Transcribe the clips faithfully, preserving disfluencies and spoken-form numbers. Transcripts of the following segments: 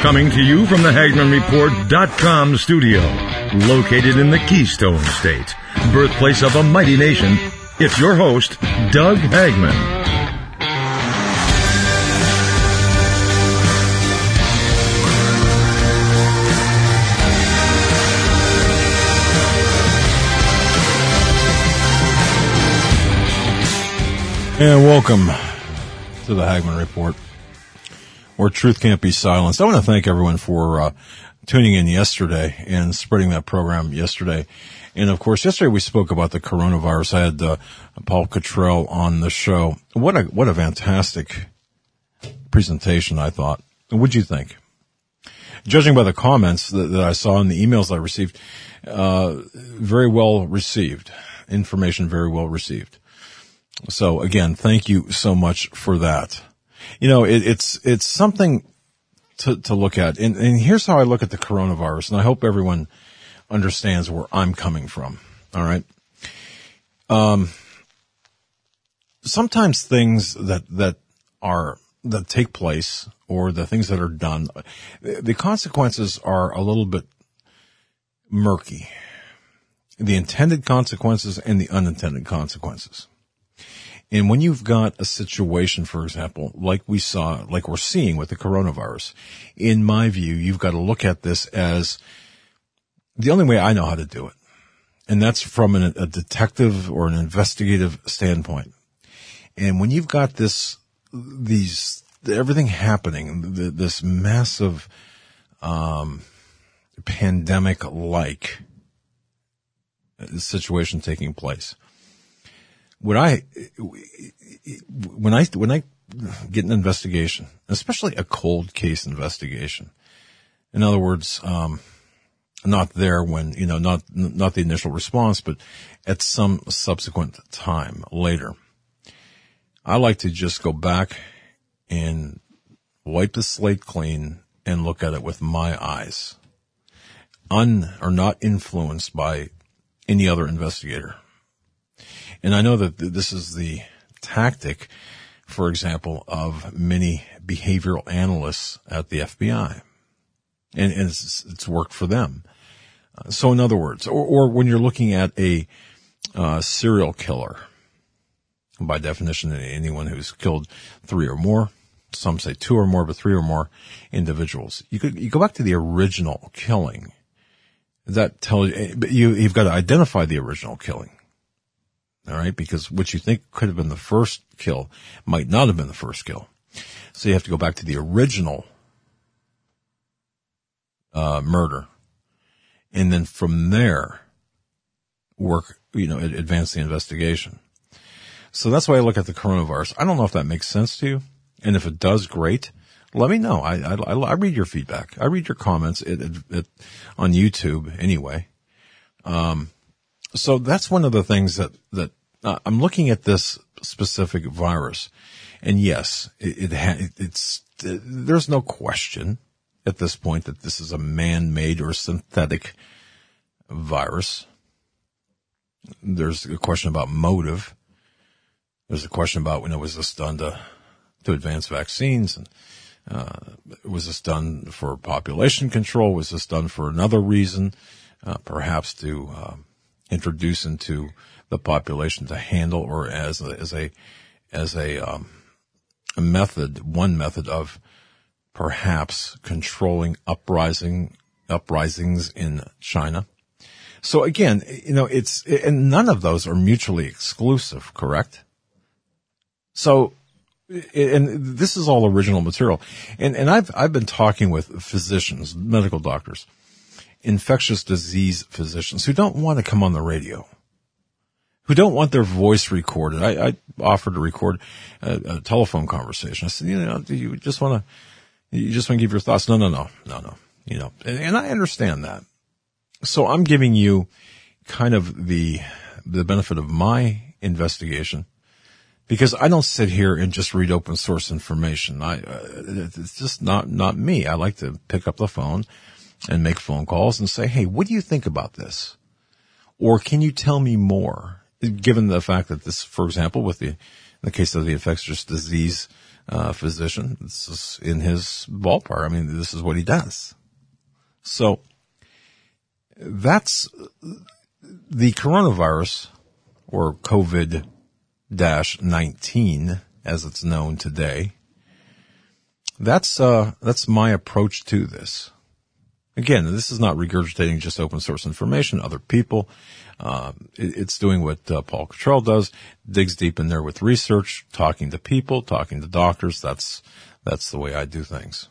Coming to you from the Hagman Report dot com studio, located in the Keystone State, birthplace of a mighty nation, it's your host, Doug Hagman. And welcome to the Hagman Report, where truth can't be silenced. I want to thank everyone for uh, tuning in yesterday and spreading that program yesterday. And, of course, yesterday we spoke about the coronavirus. I had uh, Paul Cottrell on the show. What a what a fantastic presentation, I thought. What'd you think? Judging by the comments that, that I saw and the emails I received, uh, very well received. Information very well received. So, again, thank you so much for that. You know, it, it's it's something to, to look at. And, and here's how I look at the coronavirus, and I hope everyone understands where I'm coming from. All right? Um, sometimes things that, that are, that take place or the things that are done, the consequences are a little bit murky. The intended consequences and the unintended consequences. And when you've got a situation, for example, like we saw, like we're seeing with the coronavirus, in my view, you've got to look at this as the only way I know how to do it. And that's from an, a detective or an investigative standpoint. And when you've got this, these, everything happening, the, this massive, um, pandemic-like situation taking place, When I, when I, when I get an investigation, especially a cold case investigation, in other words, um, not there when, you know, not, not the initial response, but at some subsequent time later, I like to just go back and wipe the slate clean and look at it with my eyes, un, or not influenced by any other investigator. And I know that this is the tactic, for example, of many behavioral analysts at the F B I. And, and it's, it's worked for them. Uh, so in other words, or, or when you're looking at a uh, serial killer, by definition, anyone who's killed three or more, some say two or more, but three or more individuals, you could, you go back to the original killing. That tells you, but you, you've got to identify the original killing. All right, because what you think could have been the first kill might not have been the first kill. So you have to go back to the original uh murder. And then from there, work, you know, advance the investigation. So that's why I look at the coronavirus. I don't know if that makes sense to you. And if it does, great. Let me know. I I, I read your feedback. I read your comments it, it, it, on YouTube anyway. Um So that's one of the things that, that, uh, I'm looking at this specific virus. And yes, it, it ha- it's, it, there's no question at this point that this is a man-made or synthetic virus. There's a question about motive. There's a question about, you know, was this done to, to advance vaccines? And, uh, was this done for population control? Was this done for another reason? Uh, perhaps to, um, introduce into the population to handle, or as a, as a, as a, um, a method, one method of perhaps controlling uprising, uprisings in China. So again, you know, it's, and none of those are mutually exclusive, correct? So, and this is all original material. And, and I've, I've been talking with physicians, medical doctors, infectious disease physicians who don't want to come on the radio, who don't want their voice recorded. I, I offered to record a, a telephone conversation. I said, you know, do you just want to, you just want to give your thoughts? No, no, no, no, no, you know, and, and I understand that. So I'm giving you kind of the, the benefit of my investigation, because I don't sit here and just read open source information. I, uh, it's just not, not me. I like to pick up the phone and make phone calls and say, hey, what do you think about this? Or can you tell me more? Given the fact that this, for example, with the, in the case of the infectious disease uh, physician. This is in his ballpark. I mean, this is what he does. So that's the coronavirus, or COVID nineteen, as it's known today. That's, uh, that's my approach to this. Again, this is not regurgitating just open source information, other people. Uh, it, it's doing what uh, Paul Cottrell does, digs deep in there with research, talking to people, talking to doctors. That's, that's the way I do things.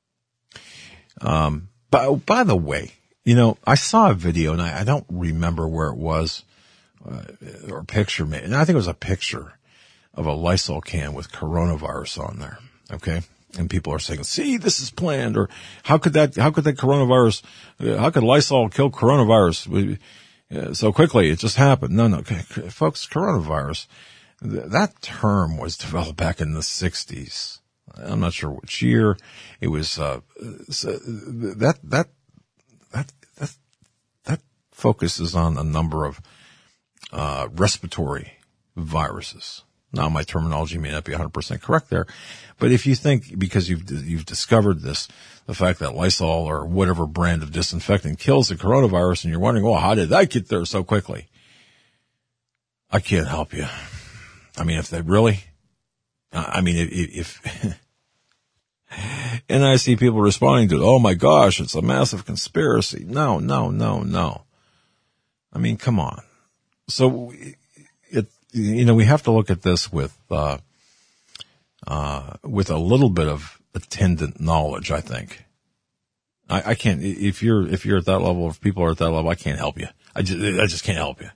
Um, by, by the way, you know, I saw a video and I, I don't remember where it was, uh, or a picture made, and I think it was a picture of a Lysol can with coronavirus on there. Okay. And people are saying, see, this is planned, or how could that, how could that coronavirus, uh, how could Lysol kill coronavirus we, uh, so quickly? It just happened. No, no, okay, folks, coronavirus, th- that term was developed back in the sixties. I'm not sure which year. It was, uh, so that, that, that, that, that focuses on a number of, uh, respiratory viruses. Now, my terminology may not be one hundred percent correct there, but if you think, because you've you've discovered this, the fact that Lysol or whatever brand of disinfectant kills the coronavirus, and you're wondering, well, how did that get there so quickly? I can't help you. I mean, if they really, I mean, if, if and I see people responding to it, oh my gosh, it's a massive conspiracy. No, no, no, no. I mean, come on. So, it, you know, we have to look at this with, uh, uh, with a little bit of attendant knowledge, I think. I, I can't, if you're, if you're at that level, if people are at that level, I can't help you. I just, I just can't help you.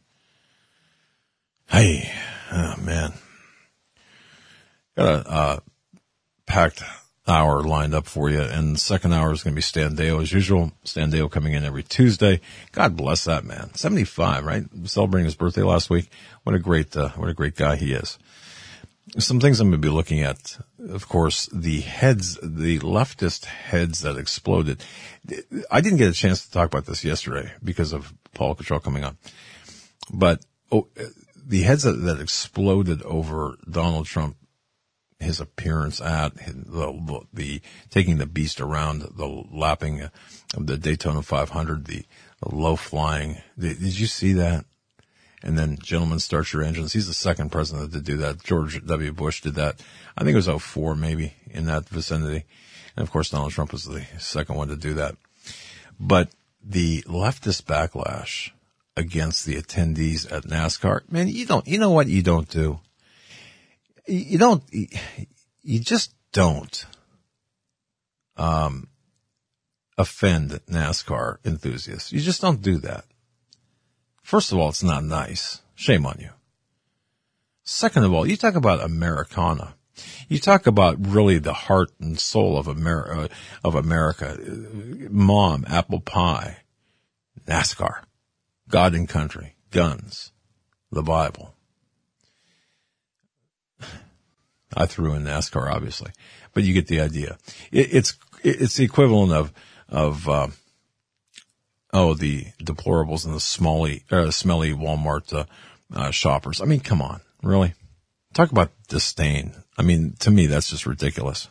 Hey, oh man. Got a, uh, packed hour lined up for you, and the second hour is going to be Stan Deyo as usual. Stan Deyo coming in every Tuesday. God bless that man. seventy-five, right? Celebrating his birthday last week. What a great, uh, what a great guy he is. Some things I'm going to be looking at, of course, the heads, the leftist heads that exploded. I didn't get a chance to talk about this yesterday because of Paul Cottrell coming on, but oh, the heads that, that exploded over Donald Trump, his appearance at the, the taking the beast around, the lapping of the Daytona five hundred, the, the low flying. Did, did you see that? And then, gentlemen, start your engines. He's the second president to do that. George W. Bush did that. I think it was oh four, maybe, in that vicinity. And of course, Donald Trump was the second one to do that. But the leftist backlash against the attendees at NASCAR, man, you don't, you know what you don't do? You don't, you just don't, um, offend NASCAR enthusiasts. You just don't do that. First of all, it's not nice. Shame on you. Second of all, you talk about Americana. You talk about really the heart and soul of America, of America. Mom, apple pie, NASCAR, God and country, guns, the Bible. I threw in NASCAR, obviously, but you get the idea. It, it's, it's the equivalent of, of, uh, oh, the deplorables and the smelly, uh, smelly Walmart, uh, uh, shoppers. I mean, come on, really? Talk about disdain. I mean, to me, that's just ridiculous.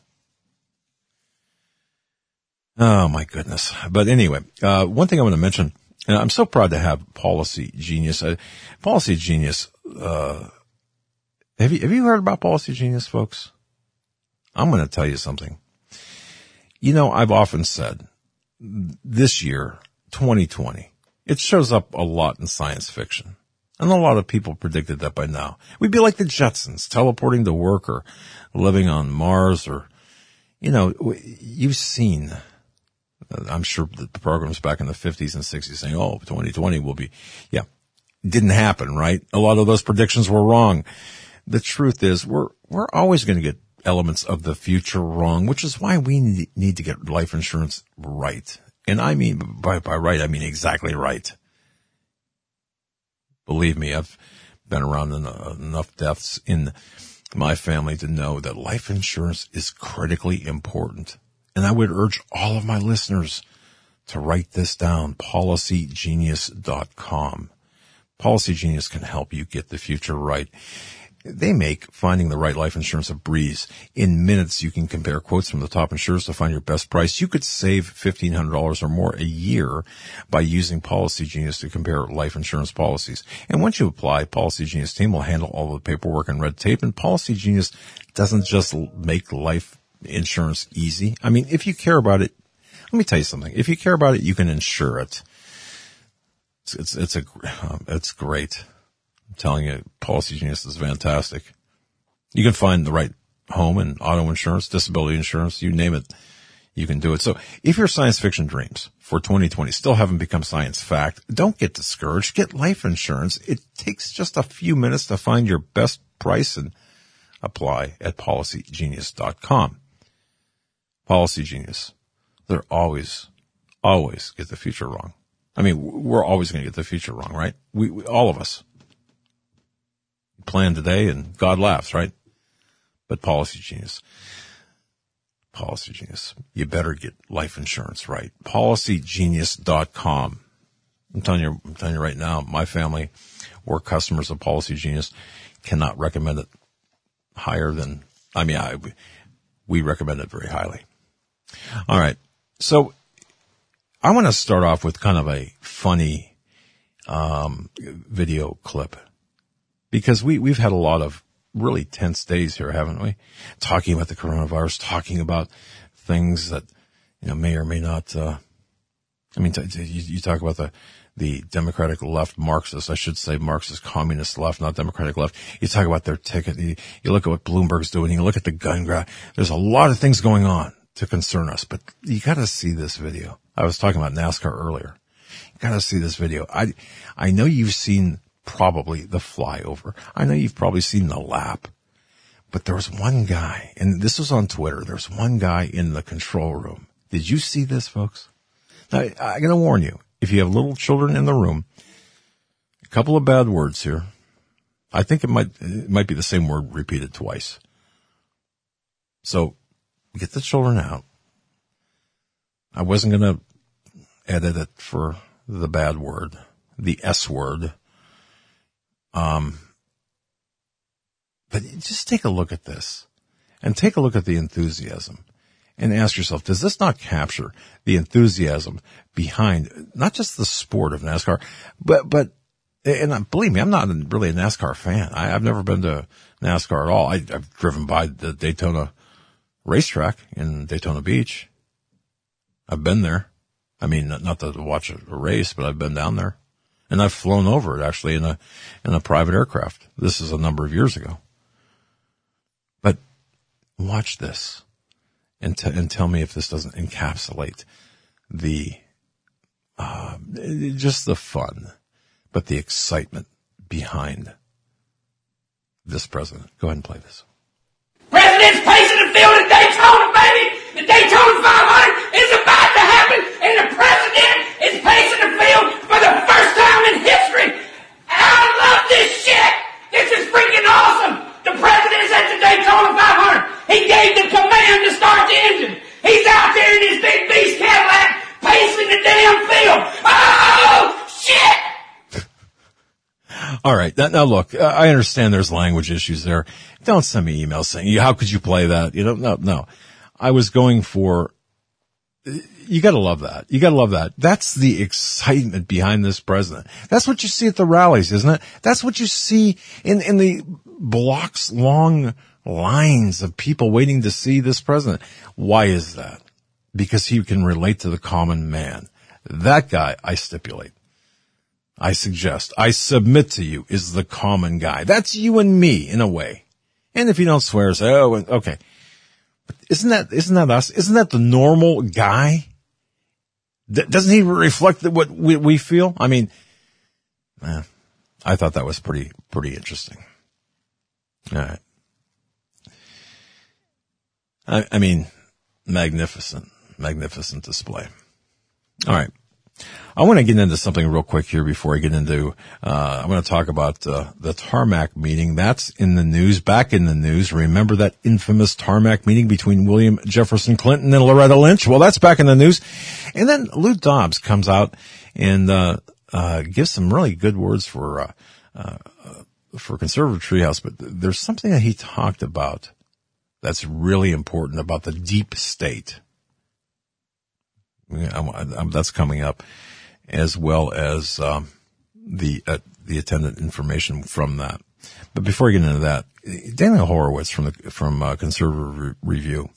Oh my goodness. But anyway, uh, one thing I want to mention, and I'm so proud to have Policy Genius. Uh, Policy Genius, uh, Have you, have you heard about Policy Genius, folks? I'm going to tell you something. You know, I've often said this year, twenty twenty, it shows up a lot in science fiction. And a lot of people predicted that by now. We'd be like the Jetsons, teleporting to work or living on Mars, or, you know, you've seen, I'm sure the programs back in the fifties and sixties saying, oh, twenty twenty will be, yeah, it didn't happen, right? A lot of those predictions were wrong. The truth is, we're, we're always going to get elements of the future wrong, which is why we need to get life insurance right. And I mean, by, by right, I mean exactly right. Believe me, I've been around enough deaths in my family to know that life insurance is critically important. And I would urge all of my listeners to write this down, policy genius dot com. Policy Genius can help you get the future right. They make finding the right life insurance a breeze. In minutes, you can compare quotes from the top insurers to find your best price. You could save fifteen hundred dollars or more a year by using Policy Genius to compare life insurance policies. And once you apply, Policy Genius team will handle all the paperwork and red tape. And Policy Genius doesn't just make life insurance easy. I mean, if you care about it, let me tell you something. If you care about it, you can insure it. It's, it's, it's a, it's great. I'm telling you, Policy Genius is fantastic. You can find the right home and auto insurance, disability insurance, you name it, you can do it. So if your science fiction dreams for twenty twenty still haven't become science fact, don't get discouraged. Get life insurance. It takes just a few minutes to find your best price and apply at policy genius dot com. Policy Genius. They're always, always get the future wrong. I mean, we're always going to get the future wrong, right? We, we all of us. Plan today and God laughs, right? But Policy Genius, Policy Genius, you better get life insurance right. policy genius dot com. I'm telling you, I'm telling you right now, my family, we're customers of Policy Genius, cannot recommend it higher than, I mean, I, we recommend it very highly. All right. So I want to start off with kind of a funny, um, video clip. Because we, we've had a lot of really tense days here, haven't we? Talking about the coronavirus, talking about things that, you know, may or may not, uh, I mean, t- t- you, you talk about the, the Democratic left, Marxist, I should say Marxist communist left, not Democratic left. You talk about their ticket. You, you look at what Bloomberg's doing. You look at the gun grab. There's a lot of things going on to concern us, but you got to see this video. I was talking about NASCAR earlier. You got to see this video. I, I know you've seen probably the flyover. I know you've probably seen the lap, but there was one guy, and this was on Twitter. There's one guy in the control room. Did you see this, folks? Now, I'm going to warn you, if you have little children in the room, a couple of bad words here. I think it might, it might be the same word repeated twice. So get the children out. I wasn't going to edit it for the bad word, the S word. Um, but just take a look at this and take a look at the enthusiasm and ask yourself, does this not capture the enthusiasm behind not just the sport of NASCAR, but, but, and believe me, I'm not really a NASCAR fan. I, I've never been to NASCAR at all. I, I've driven by the Daytona racetrack in Daytona Beach. I've been there. I mean, not, not to watch a, a race, but I've been down there. And I've flown over it actually in a, in a private aircraft. This is a number of years ago. But watch this and, t- and tell me if this doesn't encapsulate the, uh, just the fun, but the excitement behind this president. Go ahead and play this. President's pacing the field at Daytona, baby! The Daytona five hundred is about to happen, and the president is pacing the field for the first time in history! I love this shit! This is freaking awesome! The president's at the Daytona five hundred. He gave the command to start the engine. He's out there in his big beast Cadillac, pacing the damn field. Oh, shit! All right. Now, look, I understand there's language issues there. Don't send me emails saying, how could you play that? You know, no, no. I was going for, you gotta love that. You gotta love that. That's the excitement behind this president. That's what you see at the rallies, isn't it? That's what you see in, in the blocks long lines of people waiting to see this president. Why is that? Because he can relate to the common man. That guy, I stipulate. I suggest, I submit to you, is the common guy. That's you and me, in a way. And if you don't swear, say, oh, okay. But isn't that, isn't that us? Isn't that the normal guy? D- doesn't he reflect what we, we feel? I mean, eh, I thought that was pretty, pretty interesting. All right. I, I mean, magnificent, magnificent display. All right. I want to get into something real quick here before I get into, uh, I'm going to talk about, uh, the tarmac meeting. That's in the news, back in the news. Remember that infamous tarmac meeting between William Jefferson Clinton and Loretta Lynch? Well, that's back in the news. And then Lou Dobbs comes out and, uh, uh, gives some really good words for, uh, uh, for Conservative Treehouse, but there's something that he talked about that's really important about the deep state. I'm, I'm, that's coming up, as well as um, the uh, the attendant information from that. But before I get into that, Daniel Horowitz from the from uh, Conservative Re- Review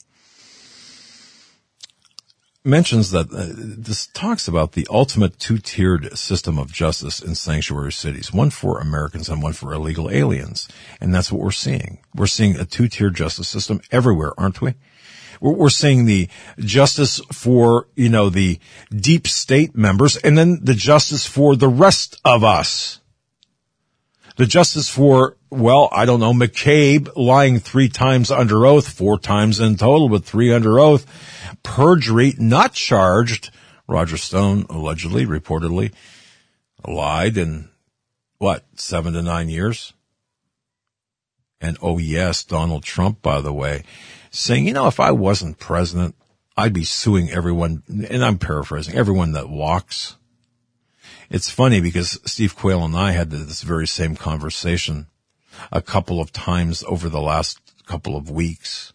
mentions that uh, this talks about the ultimate two-tiered system of justice in sanctuary cities, one for Americans and one for illegal aliens. And that's what we're seeing. We're seeing a two-tiered justice system everywhere, aren't we? We're, we're seeing the justice for, you know, the deep state members, and then the justice for the rest of us. The justice for, well, I don't know, McCabe lying three times under oath, four times in total, but three under oath. Perjury, not charged. Roger Stone allegedly, reportedly, lied in, what, seven to nine years? And oh yes, Donald Trump, by the way, saying, you know, if I wasn't president, I'd be suing everyone, and I'm paraphrasing, everyone that walks. It's funny because Steve Quayle and I had this very same conversation a couple of times over the last couple of weeks.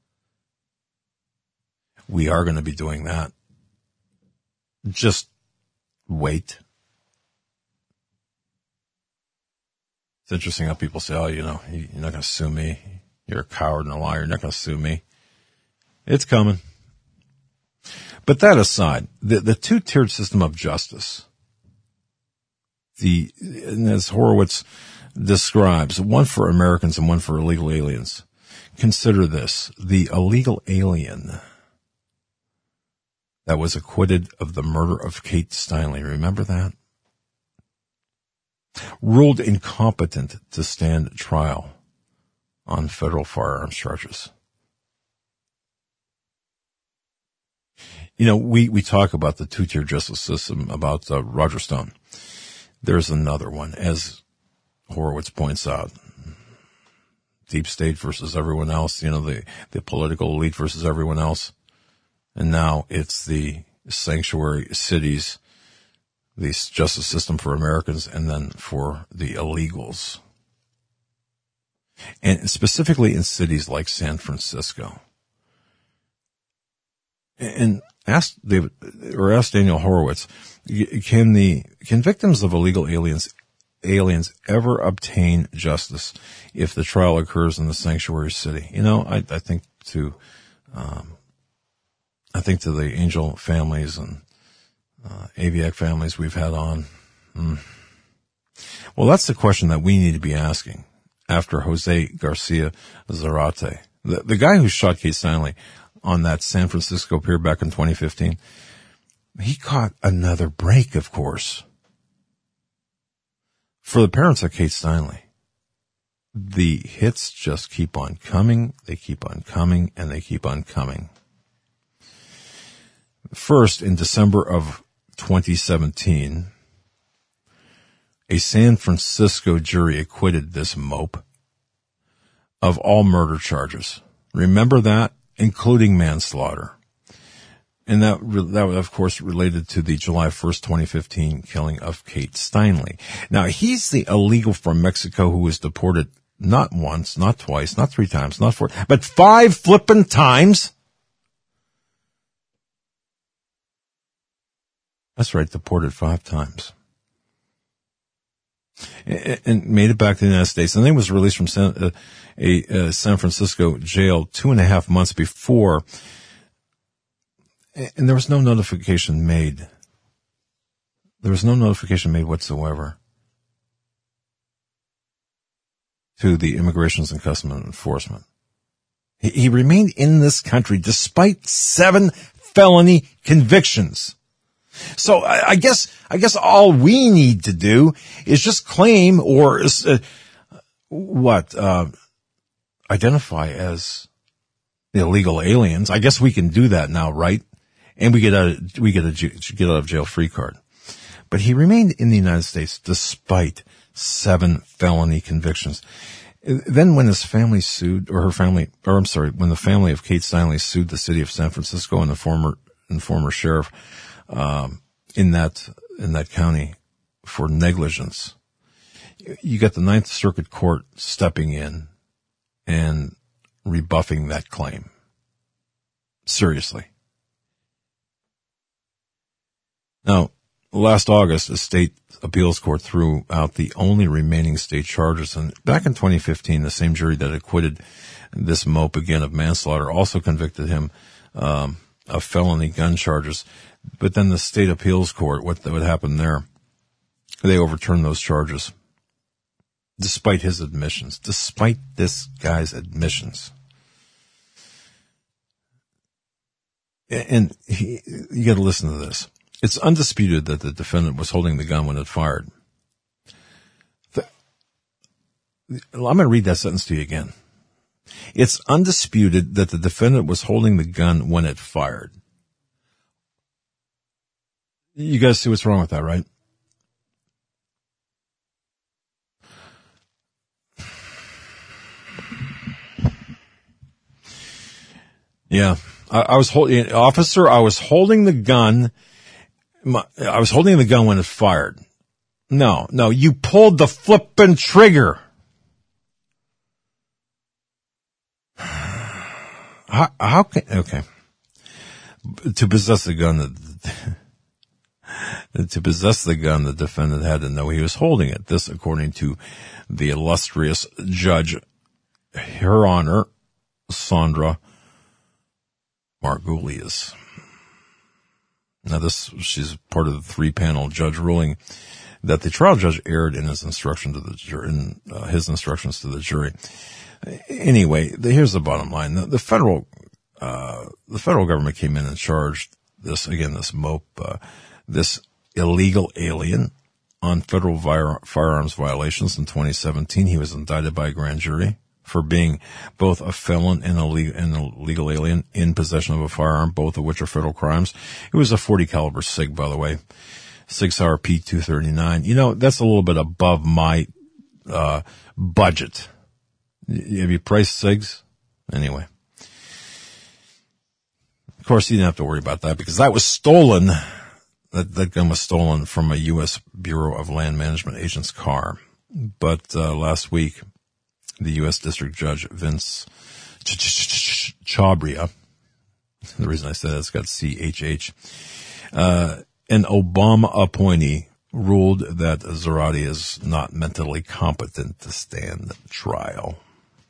We are going to be doing that. Just wait. It's interesting how people say, oh, you know, you're not going to sue me. You're a coward and a liar. You're not going to sue me. It's coming. But that aside, the, the two-tiered system of justice, the, and as Horowitz describes, one for Americans and one for illegal aliens. Consider this, the illegal alien that was acquitted of the murder of Kate Steinle. Remember that? Ruled incompetent to stand trial on federal firearms charges. You know, we, we talk about the two-tier justice system, about uh, Roger Stone. There's another one, as Horowitz points out. Deep state versus everyone else, you know, the, the political elite versus everyone else. And now it's the sanctuary cities, the justice system for Americans, and then for the illegals. And specifically in cities like San Francisco. And ask David, or ask Daniel Horowitz, can the, can victims of illegal aliens, aliens ever obtain justice if the trial occurs in the sanctuary city? You know, I, I think to, um, I think to the Angel families and uh, Aviac families we've had on. Mm. Well, that's the question that we need to be asking after Jose Garcia Zarate, the, the guy who shot Kate Steinle on that San Francisco pier back in twenty fifteen. He caught another break, of course. For the parents of Kate Steinle, the hits just keep on coming, they keep on coming, and they keep on coming. First, in December of twenty seventeen, a San Francisco jury acquitted this mope of all murder charges. Remember that? Including manslaughter. And that, that of course, related to the July first, twenty fifteen killing of Kate Steinle. Now, he's the illegal from Mexico who was deported not once, not twice, not three times, not four, but five flippin' times. That's right, deported five times. And made it back to the United States. And then was released from San, uh, a uh, San Francisco jail two and a half months before. And there was no notification made. There was no notification made whatsoever to the Immigrations and Customs Enforcement. He, he remained in this country despite seven felony convictions. So I, I guess, I guess all we need to do is just claim or, uh, what, uh, identify as the illegal aliens. I guess we can do that now, right? And we get a, we get a, get out of jail free card. But he remained in the United States despite seven felony convictions. Then when his family sued, or her family, or I'm sorry, when the family of Kate Steinle sued the city of San Francisco and the former, and former sheriff, Um, in that, in that county for negligence. you got the Ninth Circuit Court stepping in and rebuffing that claim. Seriously. Now, last August, a state appeals court threw out the only remaining state charges. And back in twenty fifteen, the same jury that acquitted this mope again of manslaughter also convicted him um, of felony gun charges. But then the state appeals court, what, what happened there? They overturned those charges. Despite his admissions. Despite this guy's admissions. And he, you got to listen to this. It's undisputed that the defendant was holding the gun when it fired. The, I'm going to read that sentence to you again. It's undisputed that the defendant was holding the gun when it fired. You guys see what's wrong with that, right? Yeah. I, I was holding, officer, I was holding the gun. My, I was holding the gun when it fired. No, no, you pulled the flippin' trigger. How, how can, okay. To possess the gun, the, to possess the gun, the defendant had to know he was holding it. This, according to the illustrious judge, Her Honor, Sandra Margulies. Now this, she's part of the three-panel judge ruling that the trial judge erred in his instruction to the jury, in uh, his instructions to the jury. Anyway, the, here's the bottom line: the, the federal, uh, the federal government came in and charged this again, this mope, uh, this illegal alien on federal vi- firearms violations in twenty seventeen. He was indicted by a grand jury for being both a felon and a, le- and a legal alien in possession of a firearm, both of which are federal crimes. It was a forty caliber SIG, by the way, Sig Sauer P two thirty-nine. You know, that's a little bit above my uh budget. Have you priced SIGs? Anyway. Of course, you didn't have to worry about that because that was stolen. That, that gun was stolen from a U S Bureau of Land Management agent's car. But uh last week, the U S District Judge Vince Chhabria, the reason I said that, it's got C H H, uh, an Obama appointee ruled that Zarate is not mentally competent to stand trial.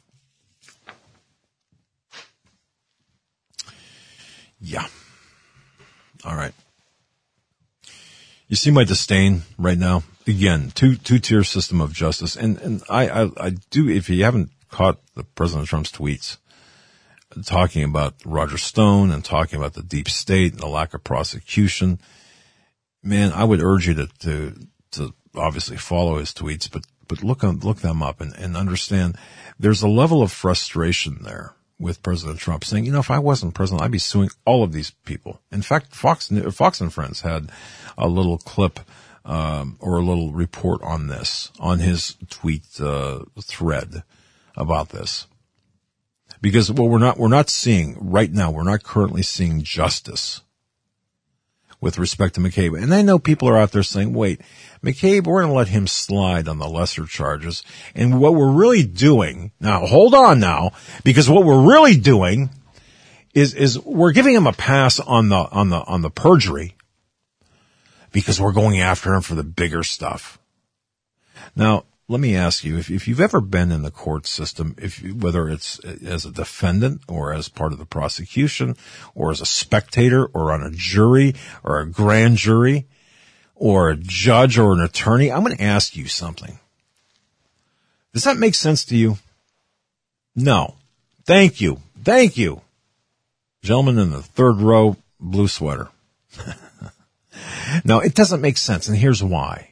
Yeah. All right. You see my disdain right now? Again, two, two-tier system of justice. And, and I, I, I do, if you haven't caught the President Trump's tweets talking about Roger Stone and talking about the deep state and the lack of prosecution, man, I would urge you to, to, to obviously follow his tweets, but, but look, look them up and, and understand there's a level of frustration there with President Trump saying, you know, if I wasn't president, I'd be suing all of these people. In fact, Fox, Fox and Friends had a little clip, um, or a little report on this, on his tweet, uh, thread about this. Because what we're not, we're not seeing right now, we're not currently seeing justice with respect to McCabe. And I know people are out there saying, wait, McCabe, we're going to let him slide on the lesser charges. And what we're really doing, now hold on now, because what we're really doing is, is we're giving him a pass on the, on the, on the perjury because we're going after him for the bigger stuff. Now, let me ask you, if, if you've ever been in the court system, if you, whether it's as a defendant or as part of the prosecution or as a spectator or on a jury or a grand jury or a judge or an attorney, I'm going to ask you something. Does that make sense to you? No. Thank you. Thank you. Gentleman in the third row, blue sweater. No, it doesn't make sense, and here's why.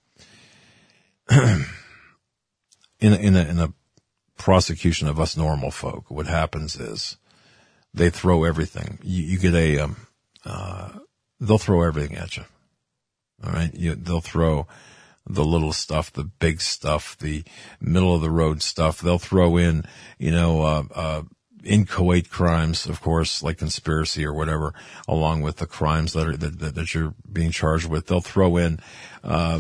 In a, in a, in a prosecution of us normal folk, what happens is they throw everything. You, you get a, um, uh, they'll throw everything at you. All right. You, they'll throw the little stuff, the big stuff, the middle of the road stuff. They'll throw in, you know, uh, uh, inchoate crimes, of course, like conspiracy or whatever, along with the crimes that are, that, that, that you're being charged with. They'll throw in, uh,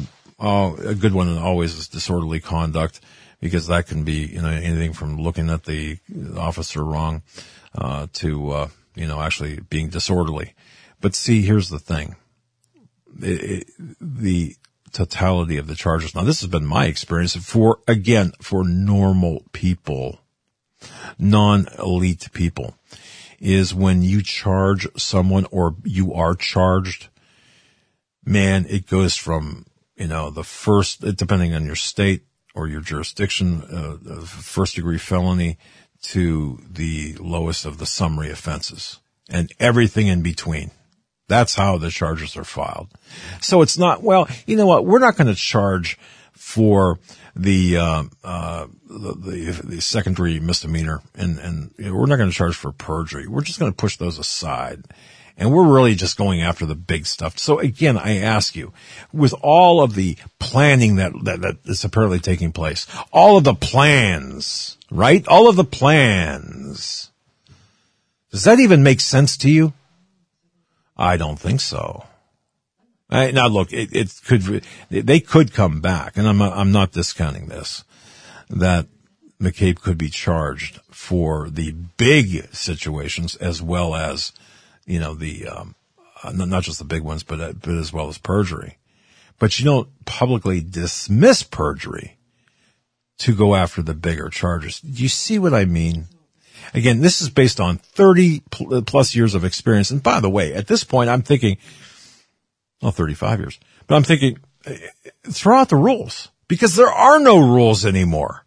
oh, a good one always is disorderly conduct, because that can be, you know, anything from looking at the officer wrong, uh, to, uh, you know, actually being disorderly. But see, here's the thing. It, it, the totality of the charges. Now, this has been my experience for, again, for normal people, non-elite people, is when you charge someone or you are charged, man, it goes from, you know, the first, depending on your state or your jurisdiction, uh, first degree felony to the lowest of the summary offenses and everything in between. That's how the charges are filed. So it's not, well, you know what? We're not going to charge for the, uh, uh, the, the, the secondary misdemeanor, and, and you know, we're not going to charge for perjury. We're just going to push those aside. And we're really just going after the big stuff. So again, I ask you, with all of the planning that, that, that is apparently taking place, all of the plans, right? All of the plans. Does that even make sense to you? I don't think so. I, now look, it, it could, they could come back, and I'm, I'm not discounting this, that McCabe could be charged for the big situations as well as, you know, the, um, not just the big ones, but, uh, but as well as perjury. But you don't publicly dismiss perjury to go after the bigger charges. Do you see what I mean? Again, this is based on thirty plus years of experience. And by the way, at this point, I'm thinking, well, thirty-five years, but I'm thinking, throw out the rules, because there are no rules anymore.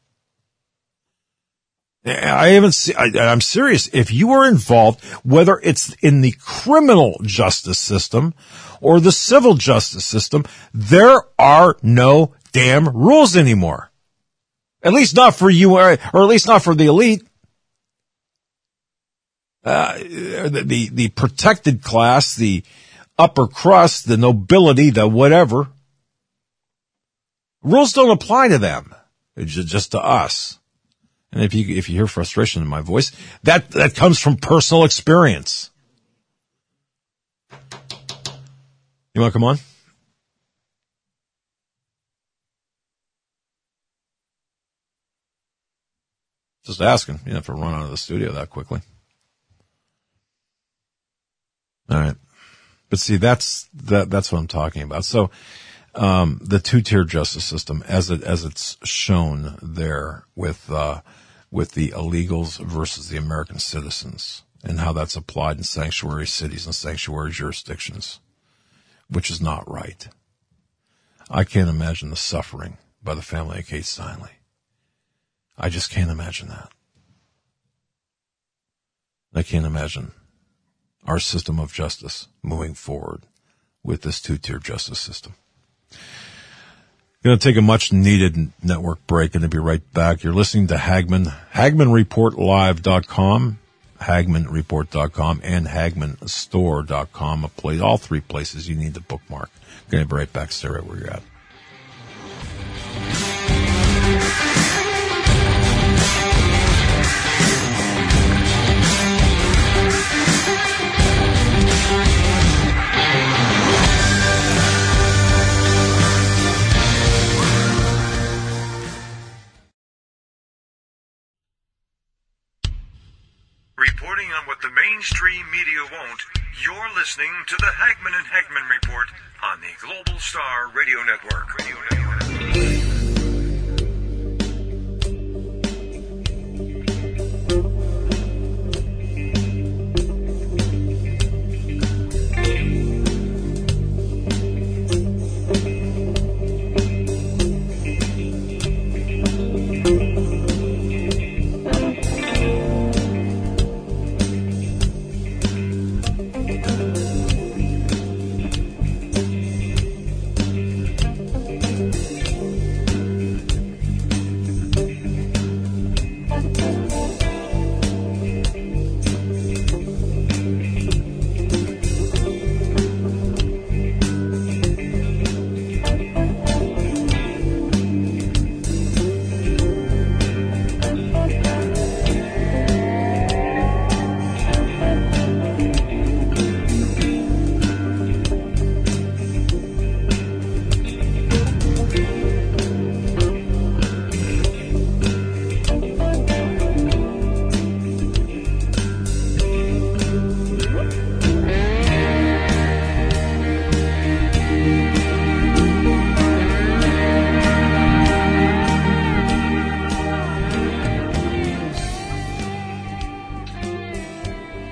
I haven't seen, I, I'm serious. If you are involved, whether it's in the criminal justice system or the civil justice system, there are no damn rules anymore. At least not for you, or at least not for the elite. Uh, the, the, the protected class, the upper crust, the nobility, the whatever. Rules don't apply to them. It's just to us. And if you, if you hear frustration in my voice, that, that comes from personal experience. You want to come on? Just asking. You don't have to run out of the studio that quickly. All right. But see, that's, that, that's what I'm talking about. So, um, the two-tier justice system, as it, as it's shown there with, uh, with the illegals versus the American citizens, and how that's applied in sanctuary cities and sanctuary jurisdictions, which is not right. I can't imagine the suffering by the family of Kate Steinle. I just can't imagine that. I can't imagine our system of justice moving forward with this two-tier justice system. Going to take a much-needed network break and I'll be right back. You're listening to Hagmann, Hagmann Report Live dot com, Hagmann Report dot com, and Hagmann Store dot com. A place, all three places you need to bookmark. Going to be right back. Stay right where you're at. Reporting on what the mainstream media won't, you're listening to the Hagmann and Hagmann Report on the Global Star Radio Network. Radio Network.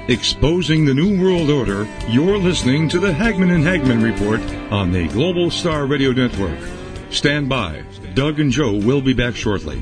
Exposing the New World Order, you're listening to the Hagmann and Hagmann Report on the Global Star Radio Network. Stand by. Doug and Joe will be back shortly.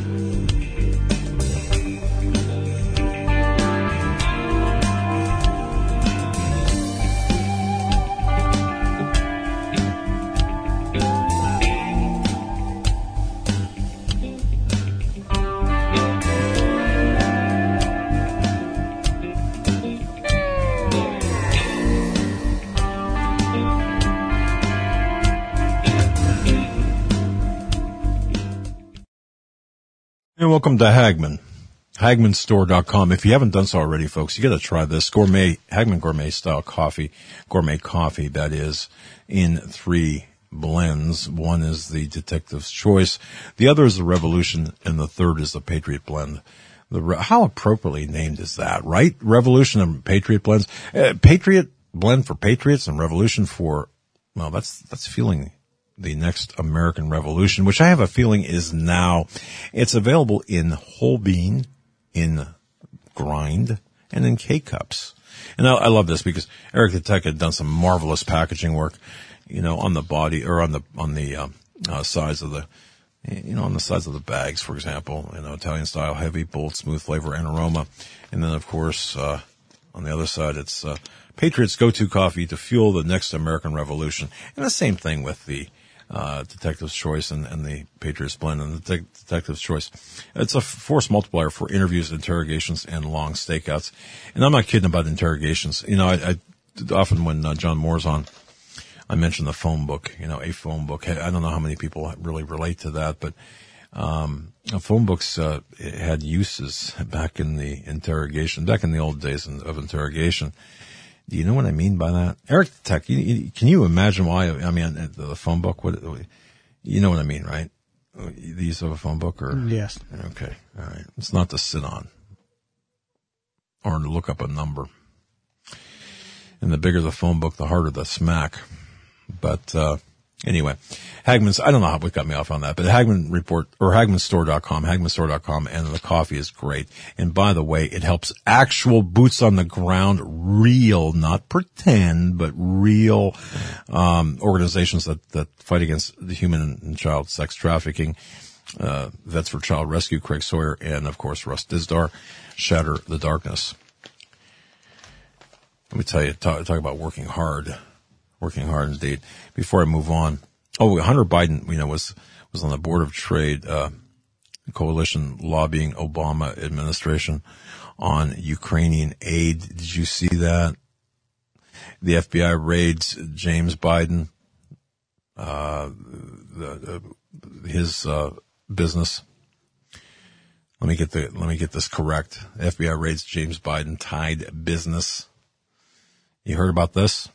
And welcome to Hagmann, Hagmann Store dot com. If you haven't done so already, folks, you got to try this gourmet, Hagmann gourmet style coffee, gourmet coffee that is in three blends. One is the Detective's Choice, the other is the Revolution, and the third is the Patriot Blend. The, how appropriately named is that, right? Revolution and Patriot blends. Uh, Patriot blend for Patriots and Revolution for, well, that's, that's feeling the next American Revolution, which I have a feeling is now. It's available in whole bean, in grind, and in K-cups. And I, I love this because Eric the Tech had done some marvelous packaging work, you know, on the body, or on the, on the, um, uh, sides of the, you know, on the sides of the bags, for example, you know, Italian style, heavy, bold, smooth flavor and aroma. And then, of course, uh, on the other side, it's, uh, Patriots go-to coffee to fuel the next American Revolution. And the same thing with the, Uh, Detective's Choice and, and the Patriots Blend. And the De- Detective's Choice, it's a force multiplier for interviews, interrogations, and long stakeouts. And I'm not kidding about interrogations. You know, I, I often when uh, John Moore's on, I mention the phone book, you know, a phone book. I don't know how many people really relate to that, but um phone books uh, had uses back in the interrogation, back in the old days of interrogation. Do you know what I mean by that? Eric Tech, you, you, can you imagine why, I mean, the phone book, what, you know what I mean, right? The use of a phone book or? Yes. Okay. All right. It's not to sit on or to look up a number. And the bigger the phone book, the harder the smack. But, uh, anyway, Hagmann's, I don't know how what got me off on that, but the Hagmann Report, or Hagmann Store dot com, Hagmann Store dot com, and the coffee is great. And by the way, it helps actual boots on the ground, real, not pretend, but real, um, organizations that, that fight against the human and child sex trafficking, uh, Vets for Child Rescue, Craig Sawyer, and of course, Russ Dizdar, Shatter the Darkness. Let me tell you, talk, talk about working hard. Working hard indeed. Before I move on, oh, Hunter Biden, you know, was was on the Board of Trade uh coalition lobbying Obama administration on Ukrainian aid. Did you see that? The F B I raids James Biden, uh, the, uh, his uh business. Let me get the let me get this correct. The F B I raids James Biden Tide business. You heard about this?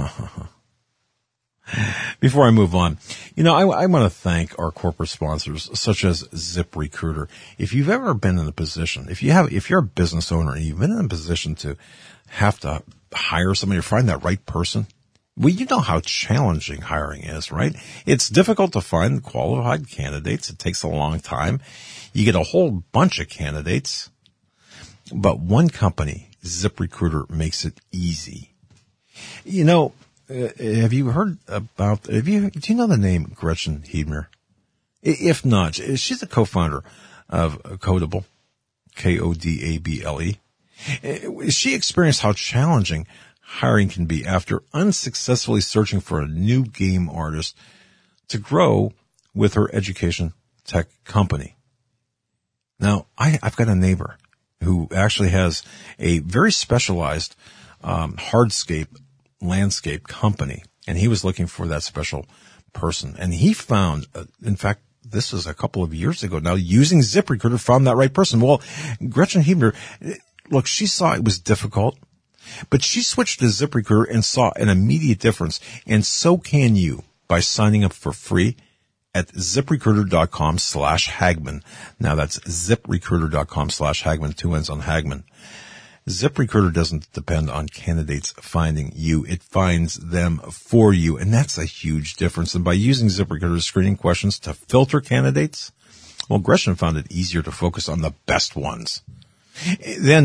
Before I move on, you know, I, I want to thank our corporate sponsors, such as ZipRecruiter. If you've ever been in a position, if you have, if you're a business owner and you've been in a position to have to hire somebody or find that right person, well, you know how challenging hiring is, right? It's difficult to find qualified candidates. It takes a long time. You get a whole bunch of candidates, but one company, ZipRecruiter, makes it easy. You know, Uh, have you heard about, have you, do you know the name Gretchen Hebner? If not, she's the co-founder of Codable, K O D A B L E. She experienced how challenging hiring can be after unsuccessfully searching for a new game artist to grow with her education tech company. Now, I, I've got a neighbor who actually has a very specialized um, hardscape landscape company, and he was looking for that special person. And he found, uh, in fact, this was a couple of years ago now, using ZipRecruiter, found that right person. Well, Gretchen Hebner, look, she saw it was difficult, but she switched to ZipRecruiter and saw an immediate difference. And so can you by signing up for free at ZipRecruiter.com slash Hagmann. Now that's ZipRecruiter.com slash Hagmann, two N's on Hagmann. ZipRecruiter doesn't depend on candidates finding you. It finds them for you. And that's a huge difference. And by using ZipRecruiter's screening questions to filter candidates, well, Gretchen found it easier to focus on the best ones. Then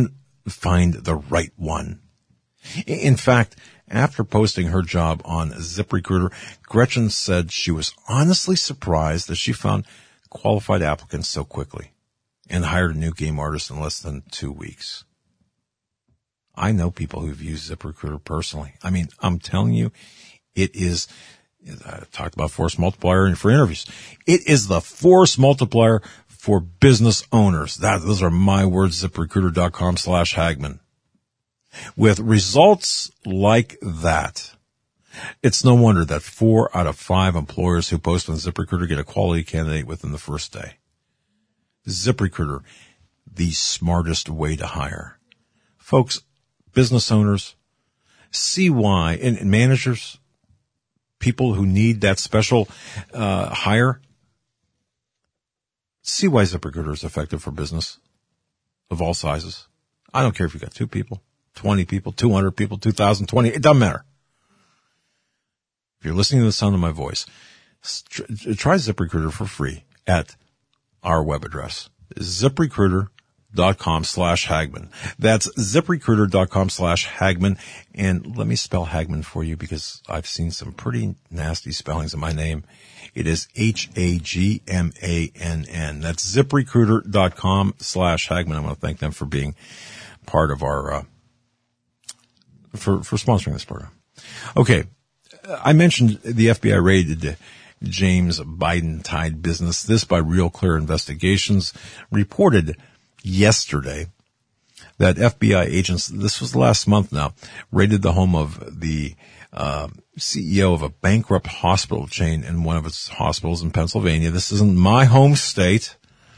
find the right one. In fact, after posting her job on ZipRecruiter, Gretchen said she was honestly surprised that she found qualified applicants so quickly and hired a new game artist in less than two weeks. I know people who've used ZipRecruiter personally. I mean, I'm telling you, it is, I talked about force multiplier for interviews. It is the force multiplier for business owners. That, those are my words, ZipRecruiter.com slash Hagman. With results like that, it's no wonder that four out of five employers who post on ZipRecruiter get a quality candidate within the first day. ZipRecruiter, the smartest way to hire. Folks, business owners, see why, and, and managers, people who need that special uh hire, see why ZipRecruiter is effective for business of all sizes. I don't care if you got two people, twenty people, two hundred people, two thousand, twenty, it doesn't matter. If you're listening to the sound of my voice, try ZipRecruiter for free at our web address, ZipRecruiter.com slash Hagman. That's ZipRecruiter.com slash Hagman. And let me spell Hagman for you because I've seen some pretty nasty spellings of my name. It is H A G M A N N. That's ZipRecruiter.com slash Hagman. I want to thank them for being part of our, uh, for, for sponsoring this program. Okay. I mentioned the F B I raided James Biden-tied business. This by Real Clear Investigations reported yesterday that F B I agents, this was last month now, raided the home of the uh, C E O of a bankrupt hospital chain in one of its hospitals in Pennsylvania. This isn't my home state.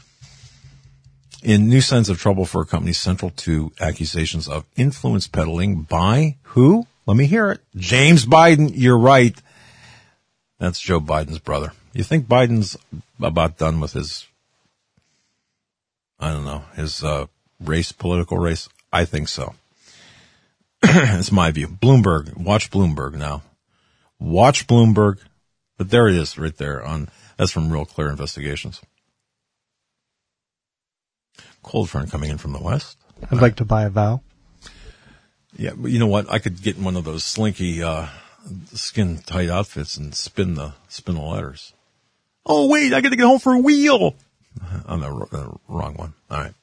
In new signs of trouble for a company central to accusations of influence peddling by who? Let me hear it. James Biden. You're right. That's Joe Biden's brother. You think Biden's about done with his, I don't know, his uh, race, political race? I think so. It's my view. Bloomberg. Watch Bloomberg now. Watch Bloomberg. But there it is right there. On that's from Real Clear Investigations. Cold front coming in from the west. I'd like to buy a vow. Yeah, but you know what? I could get in one of those slinky, uh, skin tight outfits and spin the, spin the letters. Oh, wait, I got to get home for a wheel. I'm the, the wrong one. All right.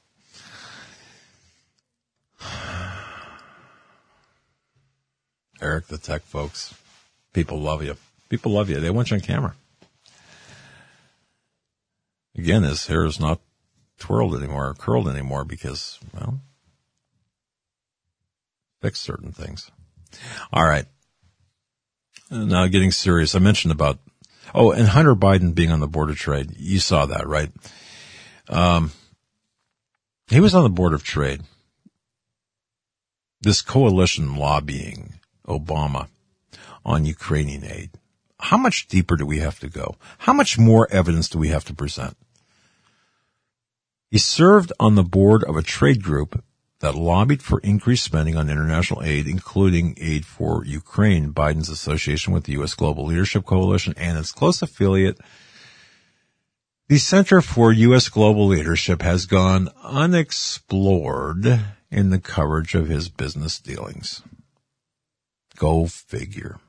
Eric the Tech, folks. People love you. People love you. They want you on camera. Again, his hair is not twirled anymore or curled anymore because, well, fix certain things. All right. Now getting serious. I mentioned about, oh, and Hunter Biden being on the board of trade. You saw that, right? Um, he was on the board of trade. This coalition lobbying Obama on Ukrainian aid. How much deeper do we have to go? How much more evidence do we have to present? He served on the board of a trade group that lobbied for increased spending on international aid, including aid for Ukraine. Biden's association with the U S Global Leadership Coalition and its close affiliate, the Center for U S Global Leadership, has gone unexplored in the coverage of his business dealings. Go figure.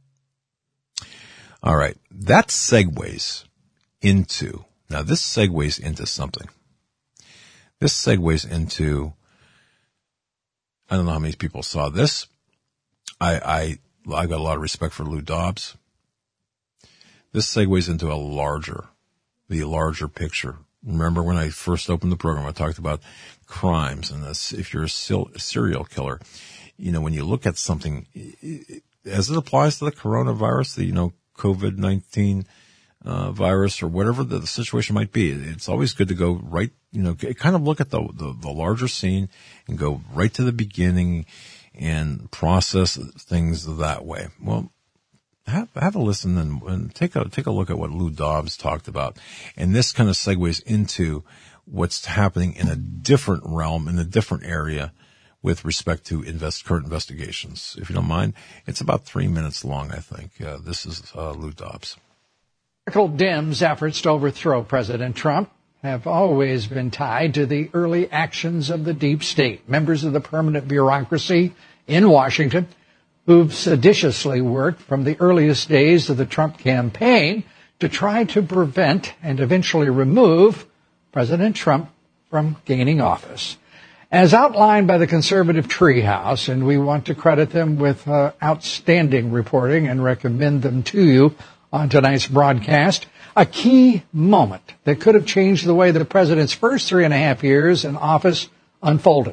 All right. That segues into, now this segues into something. This segues into, I don't know how many people saw this. I, I, I got a lot of respect for Lou Dobbs. This segues into a larger, the larger picture. Remember when I first opened the program, I talked about crimes and this, if you're a serial killer, you know, when you look at something, as it applies to the coronavirus, the, you know, COVID nineteen uh, virus or whatever the, the situation might be, it's always good to go right, you know, kind of look at the, the, the larger scene and go right to the beginning and process things that way. Well, have, have a listen and, and take a, take a look at what Lou Dobbs talked about. And this kind of segues into what's happening in a different realm, in a different area with respect to invest, current investigations. If you don't mind, it's about three minutes long, I think. Uh, this is uh, Lou Dobbs. Dems' efforts to overthrow President Trump have always been tied to the early actions of the deep state, members of the permanent bureaucracy in Washington who've seditiously worked from the earliest days of the Trump campaign to try to prevent and eventually remove President Trump from gaining office. As outlined by the conservative treehouse, and we want to credit them with uh, outstanding reporting and recommend them to you on tonight's broadcast, a key moment that could have changed the way the president's first three and a half years in office unfolded.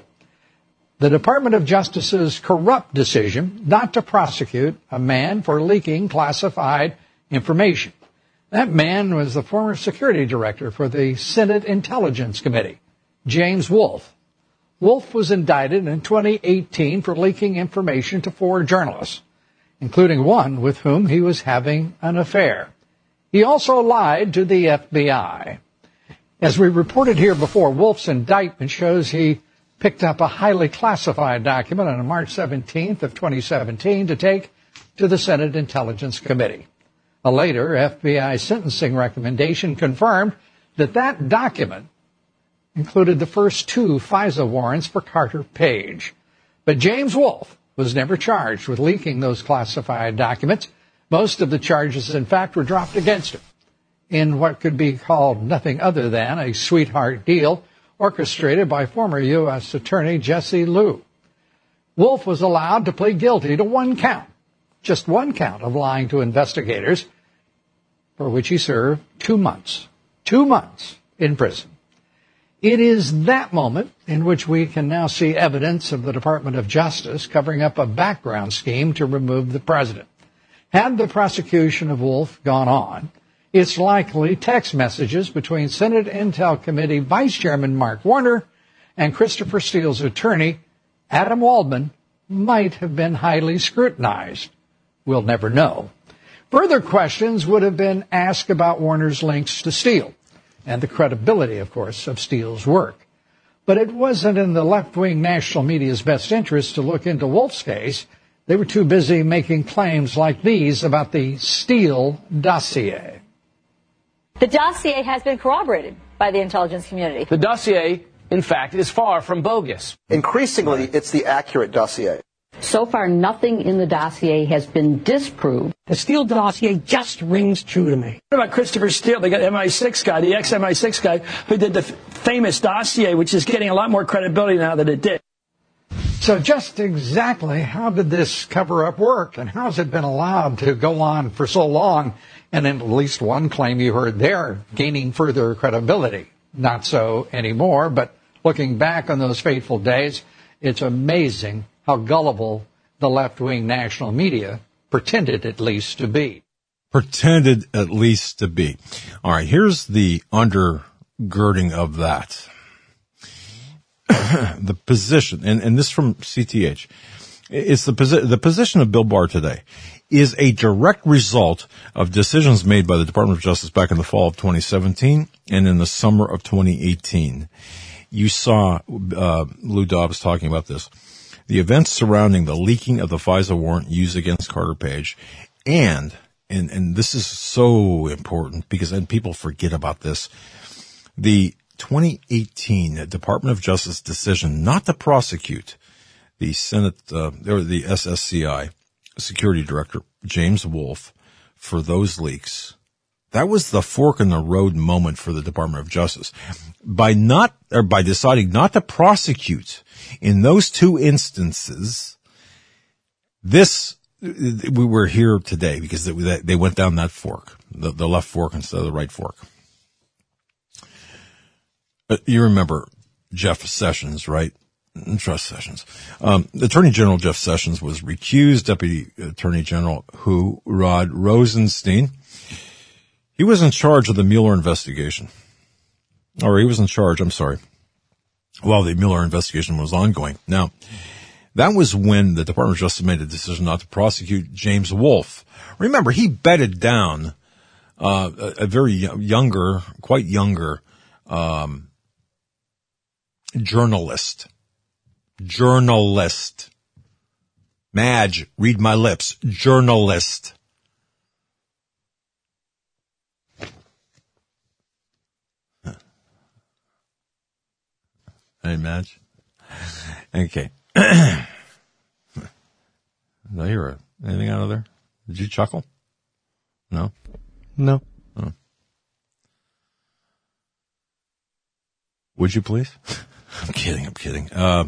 The Department of Justice's corrupt decision not to prosecute a man for leaking classified information. That man was the former security director for the Senate Intelligence Committee, James Wolfe. Wolfe was indicted in twenty eighteen for leaking information to four journalists, including one with whom he was having an affair. He also lied to the F B I. As we reported here before, Wolfe's indictment shows he picked up a highly classified document on March seventeenth of twenty seventeen to take to the Senate Intelligence Committee. A later F B I sentencing recommendation confirmed that that document included the first two FISA warrants for Carter Page. But James Wolfe was never charged with leaking those classified documents. Most of the charges, in fact, were dropped against him in what could be called nothing other than a sweetheart deal orchestrated by former U S Attorney Jesse Liu. Wolfe was allowed to plead guilty to one count, just one count of lying to investigators, for which he served two months, two months in prison. It is that moment in which we can now see evidence of the Department of Justice covering up a background scheme to remove the president. Had the prosecution of Wolfe gone on, it's likely text messages between Senate Intel Committee Vice Chairman Mark Warner and Christopher Steele's attorney, Adam Waldman, might have been highly scrutinized. We'll never know. Further questions would have been asked about Warner's links to Steele and the credibility, of course, of Steele's work. But it wasn't in the left-wing national media's best interest to look into Wolfe's case. They were too busy making claims like these about the Steele dossier. The dossier has been corroborated by the intelligence community. The dossier, in fact, is far from bogus. Increasingly, it's the accurate dossier. So far, nothing in the dossier has been disproved. The Steele dossier just rings true to me. What about Christopher Steele? They got M I six guy, the ex-M I six guy, who did the f- famous dossier, which is getting a lot more credibility now than it did. So just exactly how did this cover-up work, and how has it been allowed to go on for so long? And in at least one claim you heard there, gaining further credibility. Not so anymore, but looking back on those fateful days, it's amazing how gullible the left-wing national media pretended at least to be. Pretended at least to be. All right, here's the undergirding of that. The position, and, and this from C T H, it's the, posi- the position of Bill Barr today is a direct result of decisions made by the Department of Justice back in the fall of twenty seventeen and in the summer of twenty eighteen. You saw uh, Lou Dobbs talking about this. The events surrounding the leaking of the FISA warrant used against Carter Page, and, and, and this is so important because then people forget about this, the twenty eighteen Department of Justice decision not to prosecute the Senate, uh, or the S S C I Security Director, James Wolfe, for those leaks. That was the fork in the road moment for the Department of Justice. By not, or by deciding not to prosecute in those two instances, this, we were here today because they went down that fork, the, the left fork instead of the right fork. But you remember Jeff Sessions, right? Trust Sessions. Um, Attorney General Jeff Sessions was recused. Deputy Attorney General who, Rod Rosenstein, he was in charge of the Mueller investigation. Or he was in charge, I'm sorry, while the Mueller investigation was ongoing. Now, that was when the Department of Justice made a decision not to prosecute James Wolfe. Remember, he bedded down uh, a, a very younger, quite younger um journalist. Journalist. Madge, read my lips. Journalist. I imagine. Okay. Did I hear a, anything out of there? Did you chuckle? No? No. Oh. Would you please? I'm kidding, I'm kidding. Uh,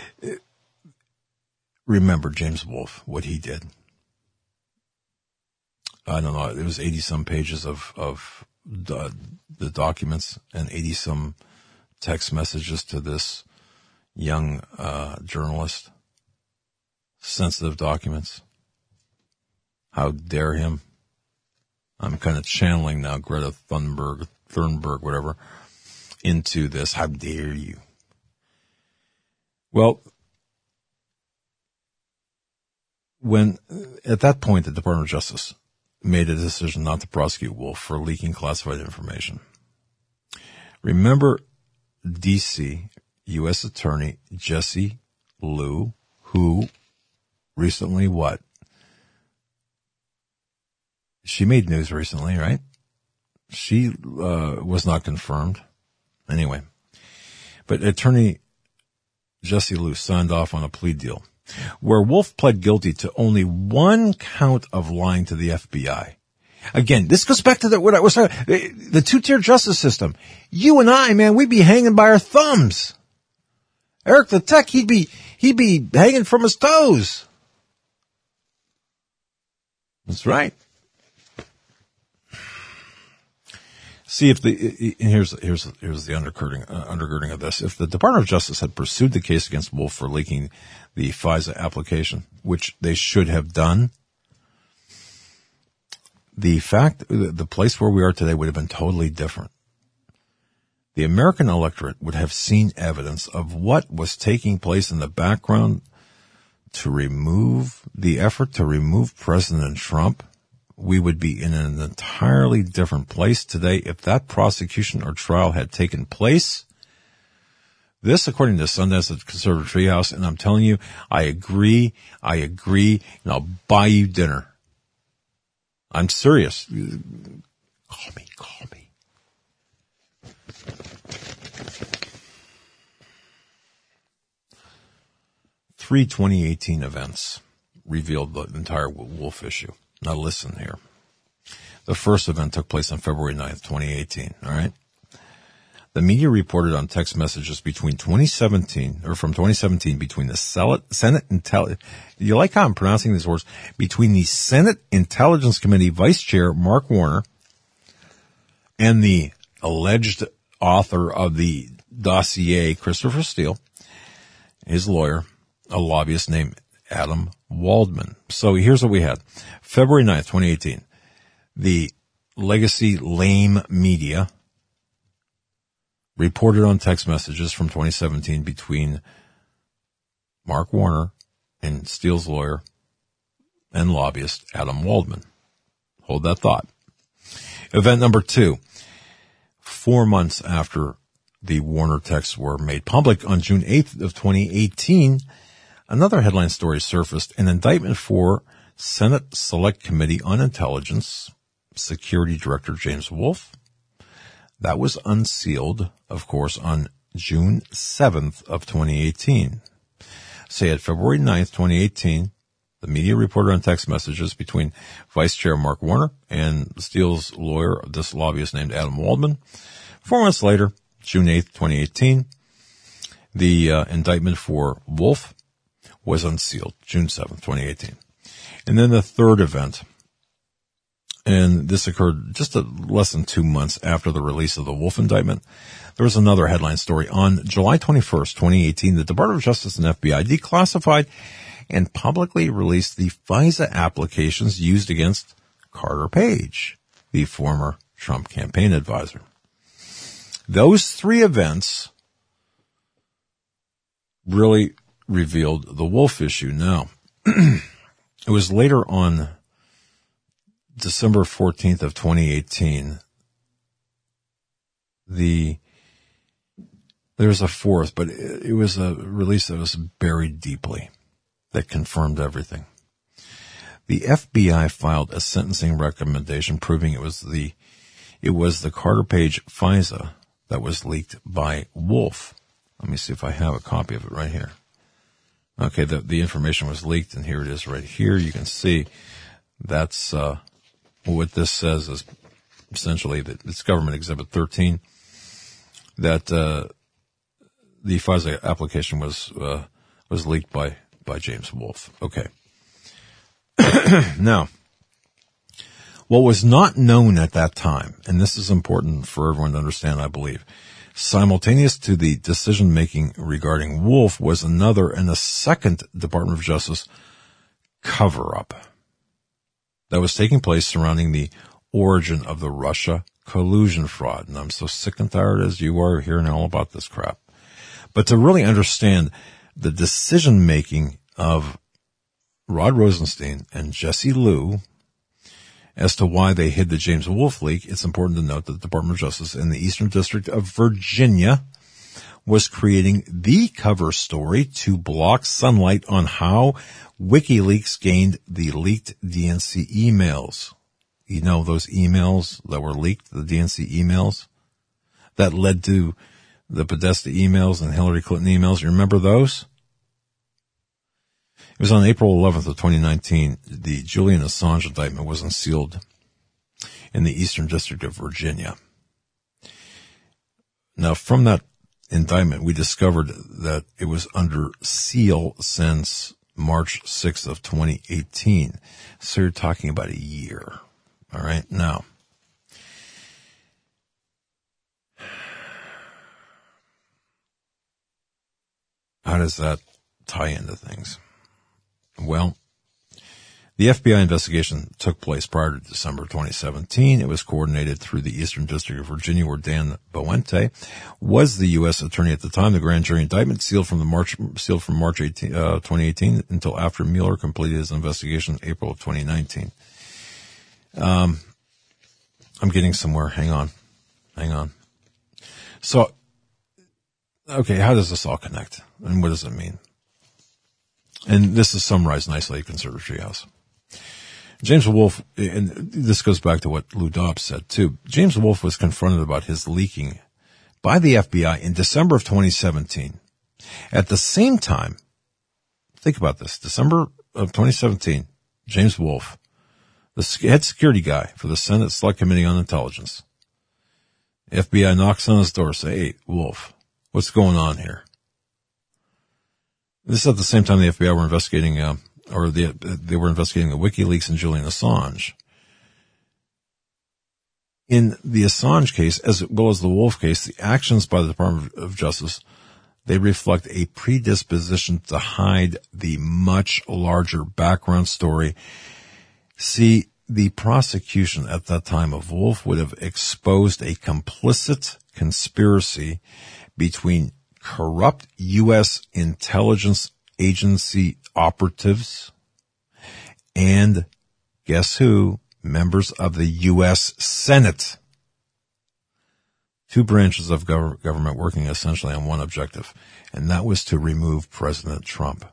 remember James Wolfe, what he did. I don't know, it was eighty-some pages of, of the, the documents and eighty-some text messages to this young uh, journalist. Sensitive documents. How dare him? I'm kind of channeling now Greta Thunberg, Thunberg, whatever, into this. How dare you? Well, when, at that point, the Department of Justice made a decision not to prosecute Wolfe for leaking classified information. Remember D C U S Attorney Jessie Liu, who recently what? She made news recently, right? She uh, was not confirmed. Anyway, but Attorney Jessie Liu signed off on a plea deal where Wolfe pled guilty to only one count of lying to the F B I. Again, this goes back to the, what I was talking, the two-tier justice system. You and I, man, we'd be hanging by our thumbs. Eric the Tech, he'd be, he'd be hanging from his toes. That's right. See if the, and here's, here's, here's the undergirding, uh, undergirding of this. If the Department of Justice had pursued the case against Wolfe for leaking the FISA application, which they should have done, the fact, the place where we are today would have been totally different. The American electorate would have seen evidence of what was taking place in the background to remove, the effort to remove President Trump. We would be in an entirely different place today if that prosecution or trial had taken place. This, according to Sundance at Conservative Treehouse, and I'm telling you, I agree, I agree, and I'll buy you dinner. I'm serious. Call me, call me. Three twenty eighteen events revealed the entire Wolfe issue. Now listen here. The first event took place on February ninth, twenty eighteen, all right? The media reported on text messages between twenty seventeen, or from twenty seventeen, between the Senate Intelligence, you like how I'm pronouncing these words, between the Senate Intelligence Committee Vice Chair Mark Warner and the alleged author of the dossier, Christopher Steele, his lawyer, a lobbyist named Adam Waldman. So here's what we had. February ninth, twenty eighteen, the Legacy Lame Media reported on text messages from twenty seventeen between Mark Warner and Steele's lawyer and lobbyist Adam Waldman. Hold that thought. Event number two, four months after the Warner texts were made public on June eighth of twenty eighteen, another headline story surfaced, an indictment for Senate Select Committee on Intelligence Security Director James Wolfe. That was unsealed, of course, on June seventh of twenty eighteen. Say at February ninth, twenty eighteen, the media reported on text messages between Vice Chair Mark Warner and Steele's lawyer, this lobbyist named Adam Waldman. Four months later, June eighth, twenty eighteen, the uh, indictment for Wolfe was unsealed, June seventh, twenty eighteen. And then the third event, and this occurred just a, less than two months after the release of the Wolfe indictment. There was another headline story. On July twenty-first, twenty eighteen, the Department of Justice and F B I declassified and publicly released the FISA applications used against Carter Page, the former Trump campaign advisor. Those three events really revealed the Wolfe issue. Now, it was later on December fourteenth of twenty eighteen, the, there's a fourth, but it, it was a release that was buried deeply, that confirmed everything. The F B I filed a sentencing recommendation proving it was the, it was the Carter Page FISA that was leaked by Wolfe. Let me see if I have a copy of it right here. Okay, the, the information was leaked, and here it is right here. You can see that's uh, what this says is essentially that it's Government Exhibit thirteen, that uh, the FISA application was uh, was leaked by, by James Wolfe. Okay. Now, what was not known at that time, and this is important for everyone to understand, I believe, simultaneous to the decision-making regarding Wolfe was another and a second Department of Justice cover-up that was taking place surrounding the origin of the Russia collusion fraud. And I'm so sick and tired as you are hearing all about this crap. But to really understand the decision-making of Rod Rosenstein and Jesse Liu as to why they hid the James Wolfe leak, it's important to note that the Department of Justice in the Eastern District of Virginia was creating the cover story to block sunlight on how WikiLeaks gained the leaked D N C emails. You know, those emails that were leaked, the D N C emails that led to the Podesta emails and Hillary Clinton emails. You remember those? It was on April eleventh of twenty nineteen. The Julian Assange indictment was unsealed in the Eastern District of Virginia. Now, from that indictment, we discovered that it was under seal since March sixth of twenty eighteen. So you're talking about a year. All right. Now, how does that tie into things? Well, the F B I investigation took place prior to December twenty seventeen. It was coordinated through the Eastern District of Virginia, where Dan Boente was the U S attorney at the time. The grand jury indictment sealed from the March sealed from March eighteenth, uh, twenty eighteen until after Mueller completed his investigation in April of twenty nineteen. Um, I'm getting somewhere. Hang on, hang on. So, okay, how does this all connect, and what does it mean? And this is summarized nicely at Conservative Treehouse. James Wolfe, and this goes back to what Lou Dobbs said too. James Wolfe was confronted about his leaking by the F B I in December of twenty seventeen. At the same time, think about this, December of twenty seventeen, James Wolfe, the head security guy for the Senate Select Committee on Intelligence. F B I knocks on his door, say, "Hey, Wolfe, what's going on here?" This is at the same time the F B I were investigating, uh, or the, they were investigating the WikiLeaks and Julian Assange. In the Assange case, as well as the Wolfe case, the actions by the Department of Justice, they reflect a predisposition to hide the much larger background story. See, the prosecution at that time of Wolfe would have exposed a complicit conspiracy between corrupt U S intelligence agency operatives and, guess who, members of the U S Senate. Two branches of gov- government working essentially on one objective, and that was to remove President Trump.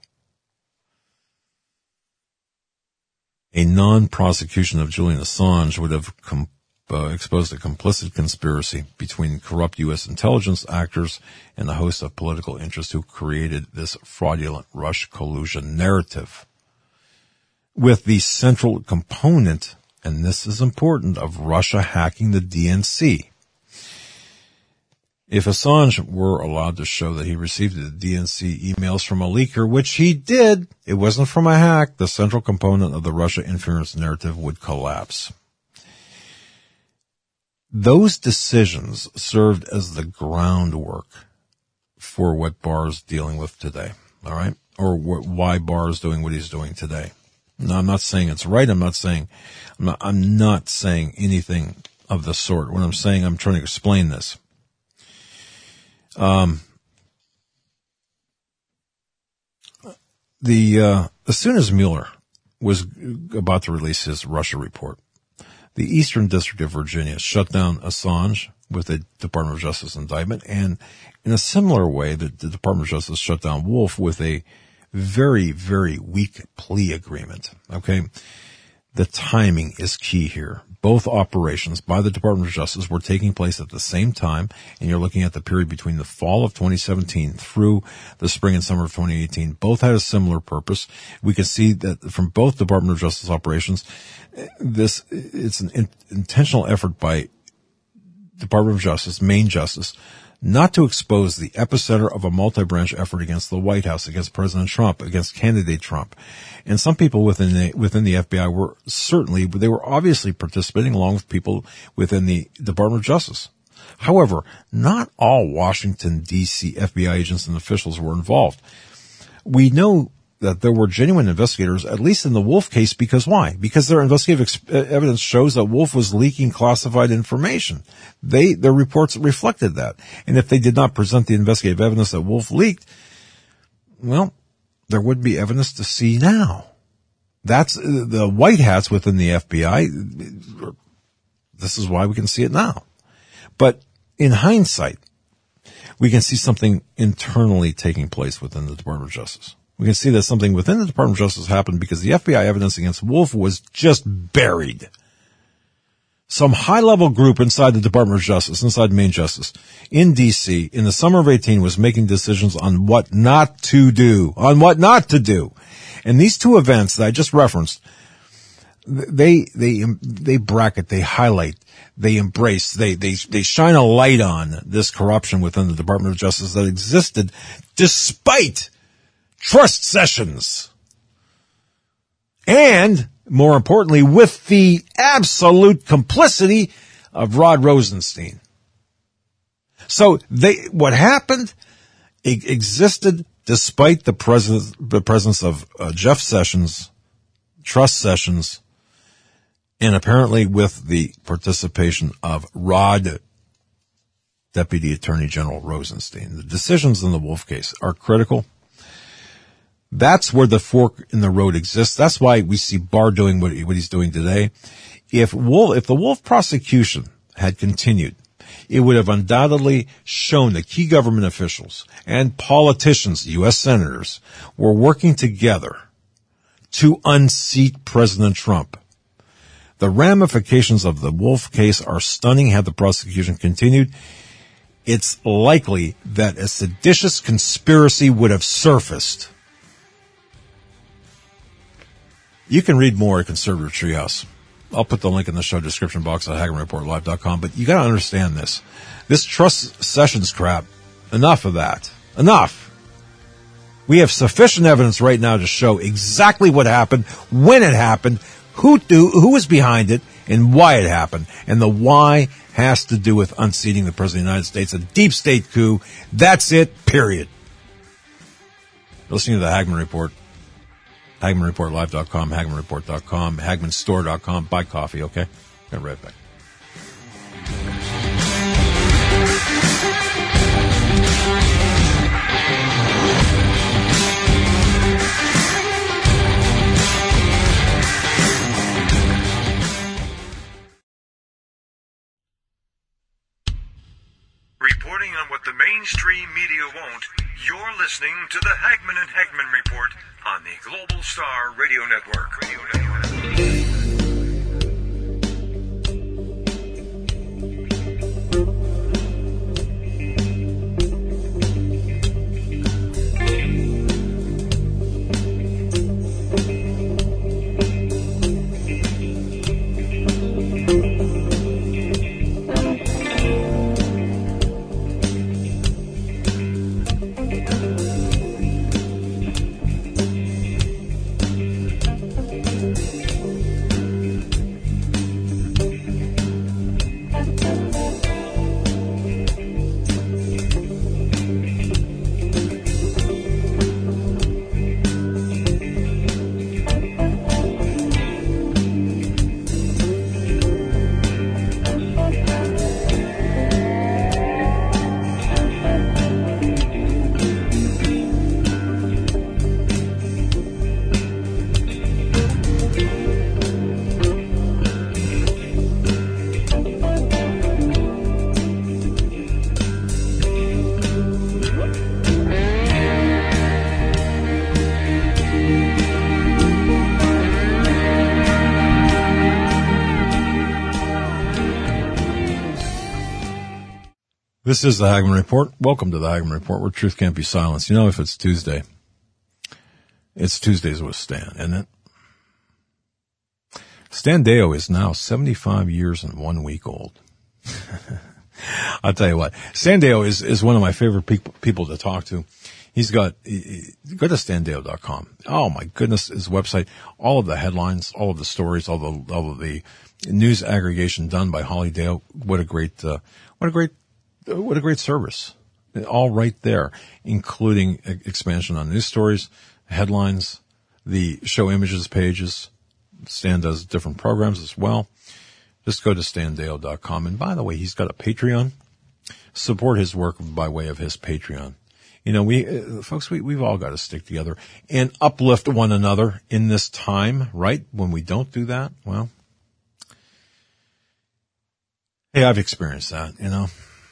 A non-prosecution of Julian Assange would have com- Uh, exposed a complicit conspiracy between corrupt U S intelligence actors and a host of political interests who created this fraudulent Russia collusion narrative, with the central component, and this is important, of Russia hacking the D N C. If Assange were allowed to show that he received the D N C emails from a leaker, which he did, it wasn't from a hack, the central component of the Russia interference narrative would collapse. Those decisions served as the groundwork for what Barr is dealing with today, all right? Or wh- why Barr is doing what he's doing today. Now, I'm not saying it's right. I'm not saying, I'm not, I'm not saying anything of the sort. What I'm saying, I'm trying to explain this. Um, the, uh, as soon as Mueller was about to release his Russia report, the Eastern District of Virginia shut down Assange with a Department of Justice indictment, and in a similar way, the, the Department of Justice shut down Wolfe with a very, very weak plea agreement. Okay, The timing is key here. Both operations by the Department of Justice were taking place at the same time, and you're looking at the period between the fall of twenty seventeen through the spring and summer of twenty eighteen. Both had a similar purpose. We can see that from both Department of Justice operations, this it's an in, intentional effort by Department of Justice, Main Justice, not to expose the epicenter of a multi-branch effort against the White House, against President Trump, against candidate Trump. And some people within the, within the F B I were certainly, they were obviously participating along with people within the Department of Justice. However, not all Washington, D C F B I agents and officials were involved. We know that there were genuine investigators, at least in the Wolf case, because why? Because their investigative ex- evidence shows that Wolf was leaking classified information. They, their reports reflected that. And if they did not present the investigative evidence that Wolf leaked, well, there would be evidence to see now. That's the white hats within the F B I. This is why we can see it now. But in hindsight, we can see something internally taking place within the Department of Justice. We can see that something within the Department of Justice happened because the F B I evidence against Wolf was just buried. Some high-level group inside the Department of Justice, inside Main Justice, in D C, in the summer of eighteen, was making decisions on what not to do, on what not to do. And these two events that I just referenced, they, they, they bracket, they highlight, they embrace, they, they, they shine a light on this corruption within the Department of Justice that existed despite trust sessions. And, more importantly, with the absolute complicity of Rod Rosenstein. So they, what happened, it existed despite the presence, the presence of uh, Jeff Sessions, trust sessions, and apparently with the participation of Rod, Deputy Attorney General Rosenstein. The decisions in the Wolf case are critical. That's where the fork in the road exists. That's why we see Barr doing what, what he's doing today. If Wolf, if the Wolf prosecution had continued, it would have undoubtedly shown that key government officials and politicians, U S senators, were working together to unseat President Trump. The ramifications of the Wolf case are stunning had the prosecution continued. It's likely that a seditious conspiracy would have surfaced. You can read more at Conservative Treehouse. I'll put the link in the show description box at Hagman Report Live dot com, but you gotta understand this. This trust sessions crap, enough of that. Enough. We have sufficient evidence right now to show exactly what happened, when it happened, who do, who was behind it, and why it happened. And the why has to do with unseating the President of the United States, a deep state coup. That's it, period. You're listening to the Hagman Report. Hagman Report Live dot com, Hagman Report dot com, Hagman Store dot com. Buy coffee, okay? Get right back. Reporting on what the mainstream media won't, you're listening to the Hagman and Hagman Report on the Global Star Radio Network. Radio Network. This is the Hagman Report. Welcome to the Hagman Report, where truth can't be silenced. You know, if it's Tuesday, it's Tuesdays with Stan, isn't it? Stan Deyo is now seventy-five years and one week old. I'll tell you what, Stan Deyo is, is one of my favorite people, people to talk to. He's got, he, go to stan deyo dot com. Oh my goodness, his website, all of the headlines, all of the stories, all the, all of the news aggregation done by Holly Deyo. What a great, uh, what a great, uh, what a great service. All right there, including expansion on news stories, headlines, the show images pages. Stan does different programs as well. Just go to stan deyo dot com. And by the way, he's got a Patreon. Support his work by way of his Patreon. You know, we, uh, folks, we, we've all got to stick together and uplift one another in this time, right? When we don't do that, well, hey, I've experienced that, you know,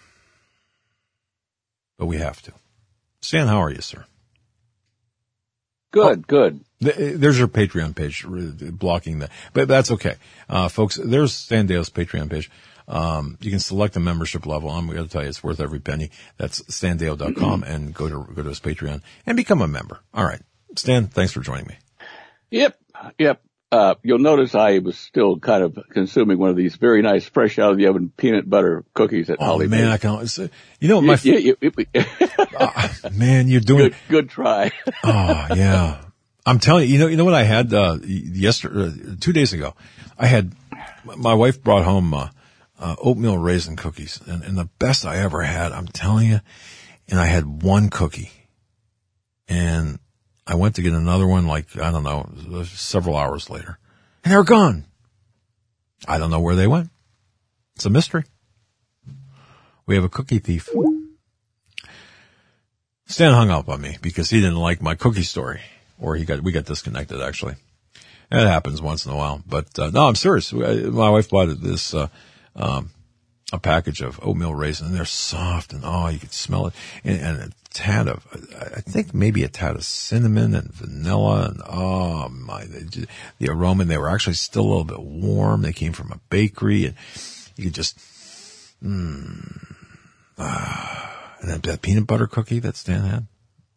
but we have to. Stan, how are you, sir? Good, oh, good. There's your Patreon page, blocking that, but that's okay. Uh, folks, there's Stan Deyo's Patreon page. Um, you can select a membership level. I'm going to tell you it's worth every penny. That's stan deyo dot com and go to, go to his Patreon and become a member. All right. Stan, thanks for joining me. Yep. Yep. Uh, you'll notice I was still kind of consuming one of these very nice, fresh out of the oven peanut butter cookies at oh, Holly. Man, I can, you know, my, you, you, you, you, uh, man, you're doing good, good try. Oh, yeah. I'm telling you, you know, you know what I had, uh, yesterday, uh, two days ago, I had, my wife brought home, uh, uh, oatmeal raisin cookies and, and the best I ever had, I'm telling you. And I had one cookie and I went to get another one like, I don't know, several hours later and they were gone. I don't know where they went. It's a mystery. We have a cookie thief. Stan hung up on me because he didn't like my cookie story. Or he got, we got disconnected actually. It happens once in a while, but, uh, no, I'm serious. My wife bought this, uh, um, a package of oatmeal raisins and they're soft and oh, you could smell it. And, and a tad of, I think maybe a tad of cinnamon and vanilla and oh my, the, the aroma, and they were actually still a little bit warm. They came from a bakery and you could just, mmm, ah, and that, that peanut butter cookie that Stan had.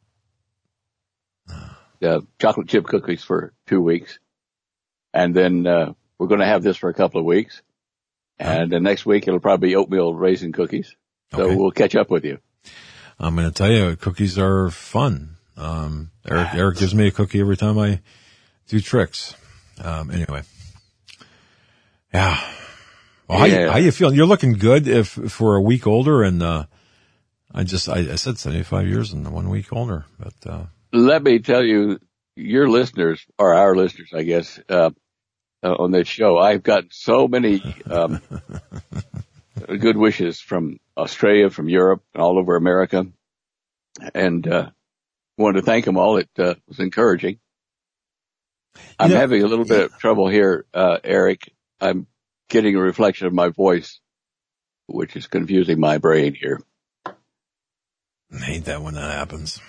Uh, chocolate chip cookies for two weeks. And then, uh, we're going to have this for a couple of weeks. And the next week it'll probably be oatmeal raisin cookies. So okay. We'll catch up with you. I'm going to tell you, cookies are fun. Um, Eric, Eric gives me a cookie every time I do tricks. Um, anyway. Yeah. Well, how, yeah. You, how you feeling? You're looking good if, for a week older. And, uh, I just, I, I said seventy-five years and one week older, but, uh, let me tell you, your listeners, or our listeners, I guess, uh, uh on this show, I've got so many, um, good wishes from Australia, from Europe, and all over America. And, uh, wanted to thank them all. It, uh, was encouraging. I'm yeah. having a little bit of trouble here, uh, Eric. I'm getting a reflection of my voice, which is confusing my brain here. I hate that when that happens.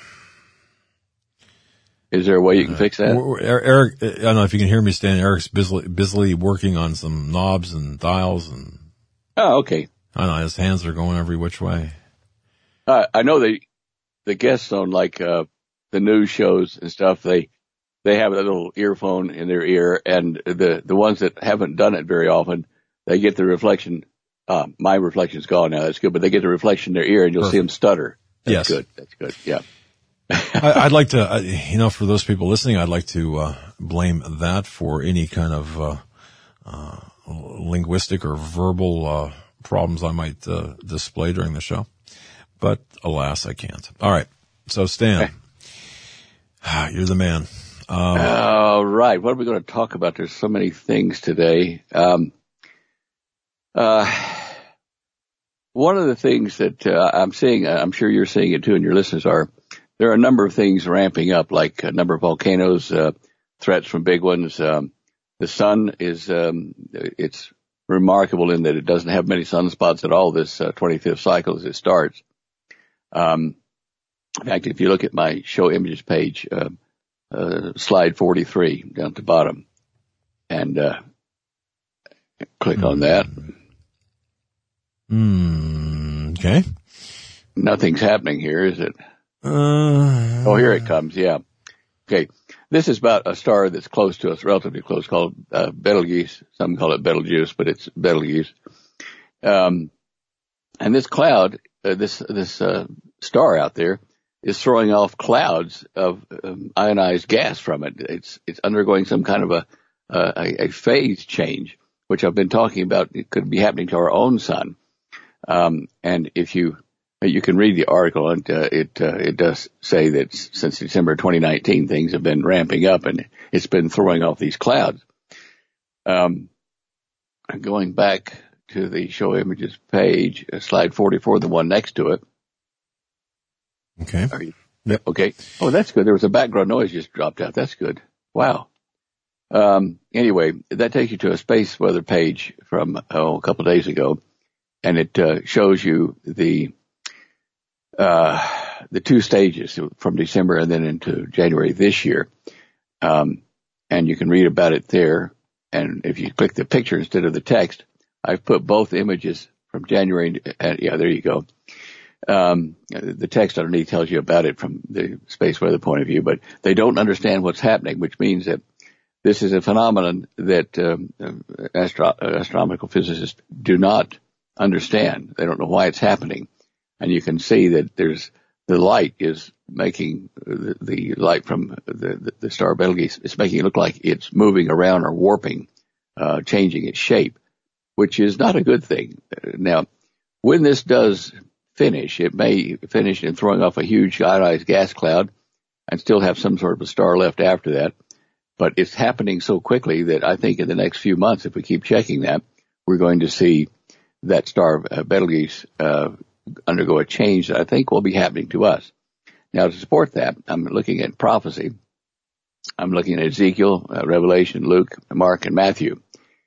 Is there a way you can uh, fix that? Eric, I don't know if you can hear me, Stan. Eric's busily, busily working on some knobs and dials and. Oh, okay. I don't know. His hands are going every which way. Uh, I know the, the guests on like, uh, the news shows and stuff, they, they have a little earphone in their ear, and the, the ones that haven't done it very often, they get the reflection. Uh, my reflection's gone now. That's good, but they get the reflection in their ear and you'll Perfect. See them stutter. That's yes. good. That's good. Yeah. I, I'd like to, uh, you know, for those people listening, I'd like to uh, blame that for any kind of uh, uh, linguistic or verbal uh, problems I might uh, display during the show. But alas, I can't. All right. So, Stan, okay. You're the man. Um, All right. What are we going to talk about? There's so many things today. Um, uh, one of the things that uh, I'm seeing, I'm sure you're seeing it too, and your listeners are, there are a number of things ramping up, like a number of volcanoes, uh, threats from big ones. Um, the sun is, um, it's remarkable in that it doesn't have many sunspots at all this uh, twenty-fifth cycle as it starts. Um, in fact, if you look at my show images page, uh, uh, slide forty-three down at the bottom, and uh, click mm. on that. Mm, okay. nothing's happening here, is it? Uh, oh, here it comes. Yeah. Okay. This is about a star that's close to us, relatively close, called uh, Betelgeuse. Some call it Betelgeuse, but it's Betelgeuse. Um, and this cloud, uh, this this uh, star out there, is throwing off clouds of um, ionized gas from it. It's it's undergoing some kind of a, uh, a a phase change, which I've been talking about. It could be happening to our own sun. Um, and if you you can read the article, and uh, it uh, it does say that since December twenty nineteen, things have been ramping up, and it's been throwing off these clouds. Um, going back to the show images page, uh, slide forty-four, the one next to it. Okay. Are you, yep. Okay. Oh, that's good. There was a background noise just dropped out. That's good. Wow. Um, anyway, that takes you to a space weather page from oh, a couple of days ago, and it uh, shows you the uh the two stages from December and then into January this year. Um, and you can read about it there. And if you click the picture instead of the text, I've put both images from January. And, yeah, there you go. Um, the text underneath tells you about it from the space weather point of view, but they don't understand what's happening, which means that this is a phenomenon that um, astro- astronomical physicists do not understand. They don't know why it's happening. And you can see that there's the light is making the, the light from the, the, the star Betelgeuse, it's making it look like it's moving around or warping, uh, changing its shape, which is not a good thing. Now, when this does finish, it may finish in throwing off a huge ionized gas cloud and still have some sort of a star left after that. But it's happening so quickly that I think in the next few months, if we keep checking that, we're going to see that star uh, Betelgeuse uh, undergo a change that I think will be happening to us. Now, to support that, I'm looking at prophecy. I'm looking at Ezekiel, uh, Revelation, Luke, Mark, and Matthew.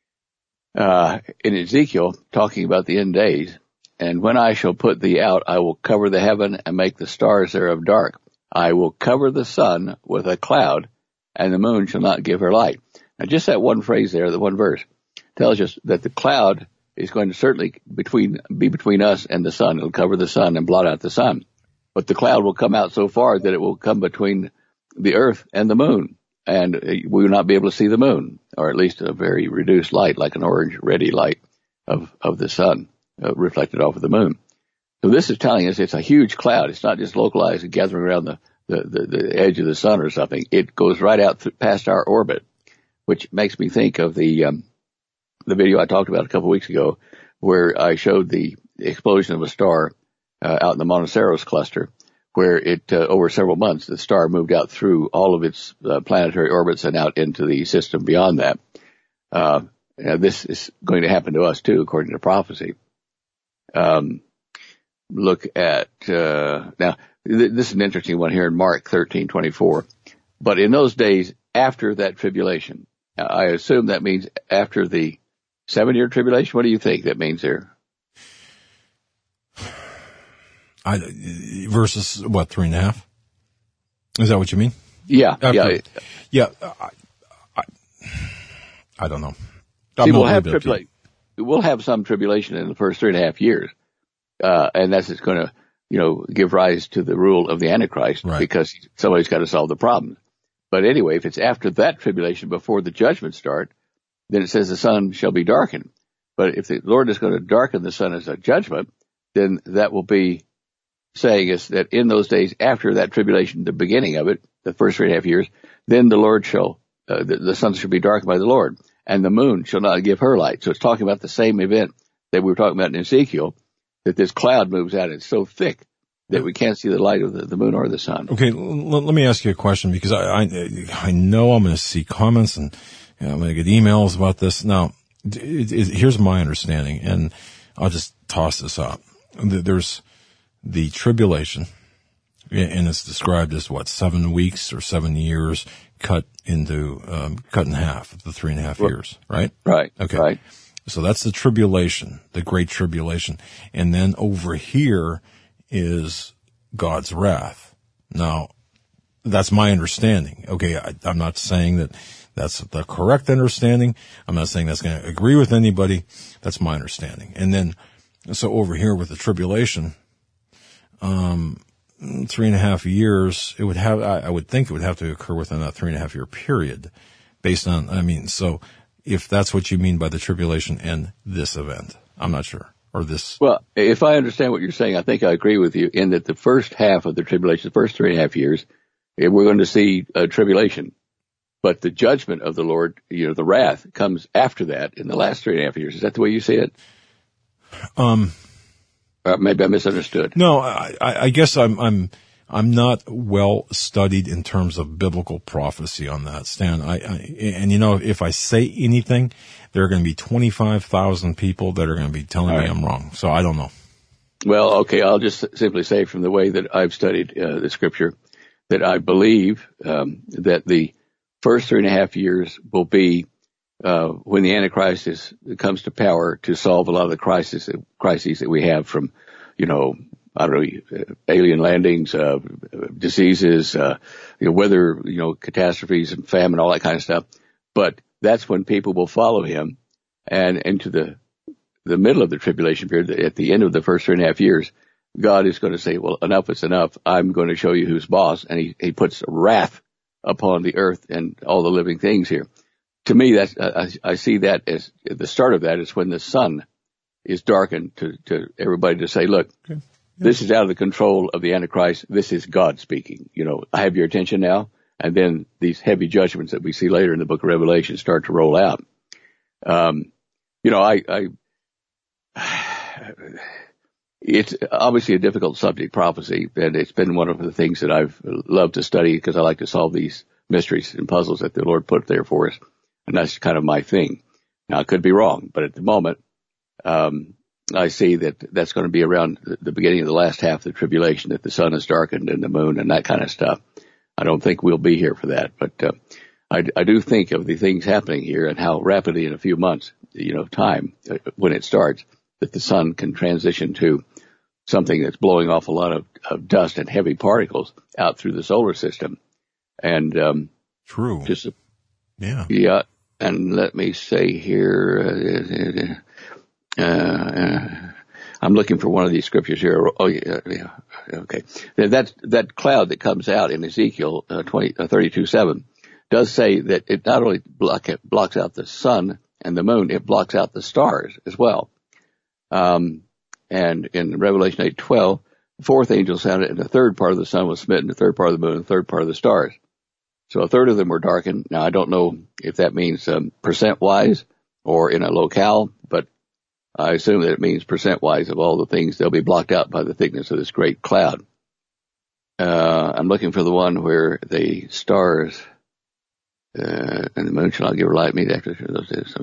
Uh, in Ezekiel, talking about the end days, and when I shall put thee out, I will cover the heaven and make the stars thereof dark. I will cover the sun with a cloud, and the moon shall not give her light. Now, just that one phrase there, the one verse, tells us that the cloud is going to certainly between be between us and the sun. It'll cover the sun and blot out the sun. But the cloud will come out so far that it will come between the earth and the moon, and we will not be able to see the moon, or at least a very reduced light, like an orange reddy light of, of the sun uh, reflected off of the moon. So this is telling us it's a huge cloud. It's not just localized and gathering around the, the, the, the edge of the sun or something. It goes right out th- past our orbit, which makes me think of the um, the video I talked about a couple of weeks ago, where I showed the explosion of a star uh, out in the Monoceros cluster, where it, uh, over several months, the star moved out through all of its uh, planetary orbits and out into the system beyond that. Uh, now this is going to happen to us too, according to prophecy. Um, look at, uh, now, th- this is an interesting one here in Mark thirteen twenty-four. But in those days after that tribulation, I assume that means after the seven-year tribulation. What do you think that means there? I, versus what, three and a half? Is that what you mean? Yeah, After, yeah, yeah. I, I, I don't know. See, we'll have tribulation. We'll have some tribulation in the first three and a half years, uh, and that's just going to, you know, give rise to the rule of the Antichrist, right, because somebody's got to solve the problem. But anyway, if it's after that tribulation, before the judgment start, then it says the sun shall be darkened. But if the Lord is going to darken the sun as a judgment, then that will be saying is that in those days after that tribulation, the beginning of it, the first three and a half years, then the Lord shall, uh, the, the sun shall be darkened by the Lord, and the moon shall not give her light. So it's talking about the same event that we were talking about in Ezekiel, that this cloud moves out. It's so thick that we can't see the light of the, the moon or the sun. Okay, l- let me ask you a question, because I I, I know I'm going to see comments and you know, I'm going to get emails about this. Now, it, it, here's my understanding, and I'll just toss this out. There's the tribulation, and it's described as what, seven weeks or seven years cut into um, cut in half, the three and a half years, right? Right. Okay. Right. So that's the tribulation, the great tribulation, and then over here is God's wrath. Now, that's my understanding. Okay, I, I'm not saying that that's the correct understanding. I'm not saying that's going to agree with anybody. That's my understanding. And then, so over here with the tribulation, um, three and a half years, it would have, I, I would think it would have to occur within that three and a half year period based on, I mean, so if that's what you mean by the tribulation and this event, I'm not sure. Or this. Well, if I understand what you're saying, I think I agree with you in that the first half of the tribulation, the first three and a half years, we're going to see a tribulation. But the judgment of the Lord, you know, the wrath comes after that in the last three and a half years. Is that the way you see it? Um, uh, maybe I misunderstood. No, I, I guess I'm, I'm, I'm not well studied in terms of biblical prophecy on that, Stan. I, I and you know, if I say anything, there are going to be twenty-five thousand people that are going to be telling right. me I'm wrong. So I don't know. Well, okay, I'll just simply say from the way that I've studied uh, the scripture that I believe um, that the first three and a half years will be uh, when the Antichrist is, comes to power to solve a lot of the crises, crises that we have from, you know, I don't know, alien landings, uh, diseases, uh, you know, weather, you know, catastrophes and famine, all that kind of stuff. But that's when people will follow him. And into the, the middle of the tribulation period, at the end of the first three and a half years, God is going to say, well, enough is enough. I'm going to show you who's boss. And he, he puts wrath upon the earth and all the living things here. To me, that's, I, I see that as the start of that is when the sun is darkened to, to everybody to say, look, okay. This is out of the control of the Antichrist. This is God speaking. You know, I have your attention now. And then these heavy judgments that we see later in the book of Revelation start to roll out. Um, you know, I, I, it's obviously a difficult subject, prophecy, and it's been one of the things that I've loved to study because I like to solve these mysteries and puzzles that the Lord put there for us. And that's kind of my thing. Now, I could be wrong, but at the moment, um, I see that that's going to be around the beginning of the last half of the tribulation, that the sun is darkened and the moon and that kind of stuff. I don't think we'll be here for that, but uh, I, I do think of the things happening here and how rapidly in a few months, you know, time uh, when it starts, that the sun can transition to something that's blowing off a lot of, of dust and heavy particles out through the solar system. And um, true, just yeah, yeah. And let me say here. Uh, Uh, uh, I'm looking for one of these scriptures here. Oh, yeah, yeah. Okay. That, that cloud that comes out in Ezekiel uh, twenty, uh, thirty-two seven does say that it not only block, it blocks out the sun and the moon, it blocks out the stars as well. Um, and in Revelation eight twelve, the fourth angel sounded and the third part of the sun was smitten, the third part of the moon, and the third part of the stars. So a third of them were darkened. Now, I don't know if that means um, percent-wise or in a locale, but I assume that it means percent-wise of all the things. They'll be blocked out by the thickness of this great cloud. Uh, I'm looking for the one where the stars uh, and the moon shall not give her light. Me after those days.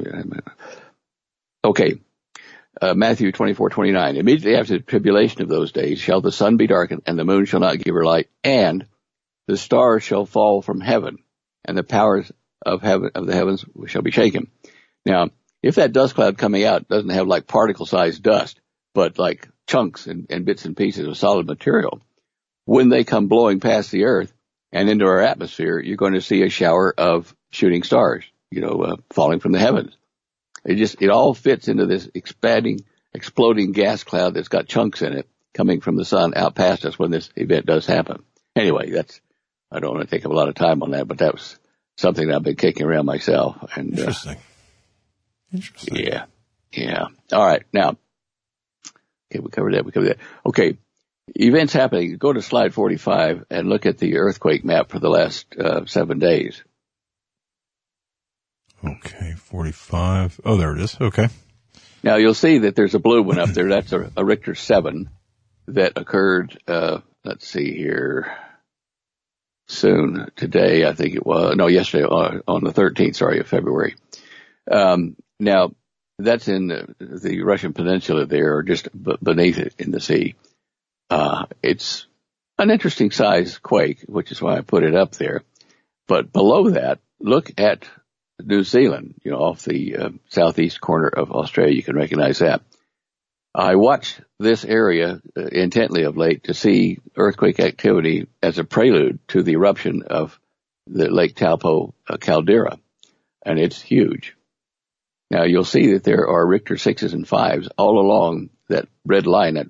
Okay. Uh, Matthew twenty-four twenty-nine. Immediately after the tribulation of those days shall the sun be darkened, and the moon shall not give her light, and the stars shall fall from heaven, and the powers of heaven of the heavens shall be shaken. Now, if that dust cloud coming out doesn't have like particle-sized dust, but like chunks and, and bits and pieces of solid material, when they come blowing past the earth and into our atmosphere, you're going to see a shower of shooting stars, you know, uh, falling from the heavens. It just, it all fits into this expanding, exploding gas cloud that's got chunks in it coming from the sun out past us when this event does happen. Anyway, that's, I don't want to take up a lot of time on that, but that was something that I've been kicking around myself. And, Interesting. Uh, Interesting. Yeah. Yeah. All right. Now, okay, we covered that. We covered that. Okay. Events happening. Go to slide forty-five and look at the earthquake map for the last uh, seven days. Okay. forty-five. Oh, there it is. Okay. Now you'll see that there's a blue one up there. That's a, a Richter seven that occurred, uh, let's see here, soon today. I think it was, no, yesterday on, on the thirteenth, sorry, of February. Um, Now, that's in the, the Russian peninsula there, or just b- beneath it in the sea. Uh, it's an interesting size quake, which is why I put it up there. But below that, look at New Zealand, you know, off the uh, southeast corner of Australia. You can recognize that. I watched this area uh, intently of late to see earthquake activity as a prelude to the eruption of the Lake Taupo uh, caldera, and it's huge. Now, you'll see that there are Richter sixes and fives all along that red line, that, that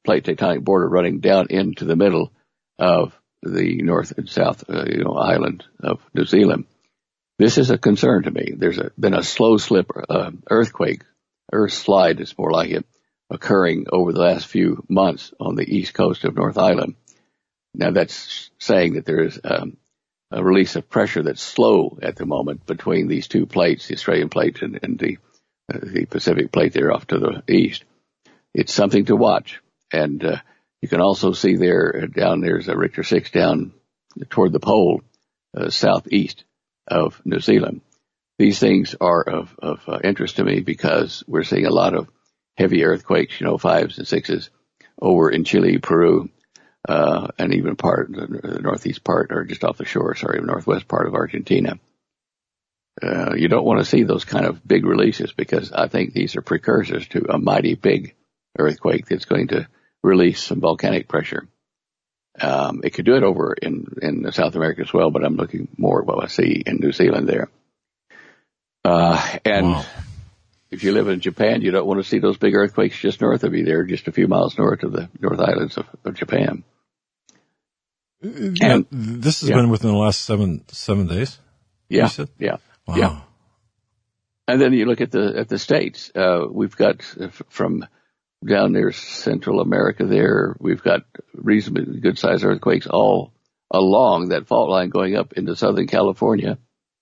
plate tectonic border running down into the middle of the north and south, uh, you know, island of New Zealand. This is a concern to me. There's a, been a slow slip uh, earthquake, earth slide, it's more like it, occurring over the last few months on the east coast of North Island. Now that's saying that there is um, a release of pressure that's slow at the moment between these two plates, the Australian plate and, and the uh, the Pacific plate there off to the east. It's something to watch. And uh, you can also see there, uh, down there's a Richter six down toward the pole, uh, southeast of New Zealand. These things are of, of uh, interest to me because we're seeing a lot of heavy earthquakes, you know, fives and sixes over in Chile, Peru, uh, and even part, the northeast part, or just off the shore, sorry, northwest part of Argentina. Uh, you don't want to see those kind of big releases because I think these are precursors to a mighty big earthquake that's going to release some volcanic pressure. Um, it could do it over in, in South America as well, but I'm looking more at what I see in New Zealand there. Uh, and wow. If you live in Japan, you don't want to see those big earthquakes just north of you. They're just a few miles north of the North Islands of, of Japan. Yeah, and this has yeah. been within the last seven, seven days. Yeah. Yeah. Wow. Yeah. And then you look at the, at the states, uh, we've got uh, from down near Central America there, we've got reasonably good sized earthquakes all along that fault line going up into Southern California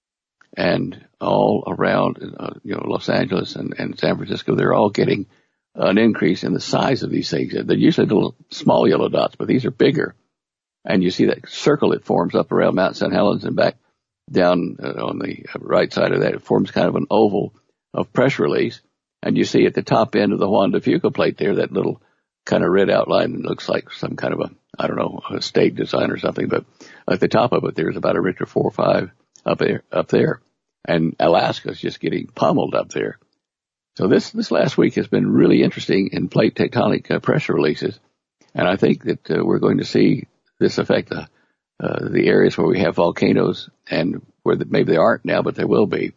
and all around, uh, you know, Los Angeles and, and San Francisco. They're all getting an increase in the size of these things. They're usually little small yellow dots, but these are bigger. And you see that circle that forms up around Mount Saint Helens and back down uh, on the right side of that. It forms kind of an oval of pressure release. And you see at the top end of the Juan de Fuca plate there, that little kind of red outline that looks like some kind of a, I don't know, a state design or something. But at the top of it, there's about a Richter four or five up there, up there. And Alaska's just getting pummeled up there. So this, this last week has been really interesting in plate tectonic uh, pressure releases. And I think that uh, we're going to see this affect the, uh, the areas where we have volcanoes and where the, maybe they aren't now, but there will be.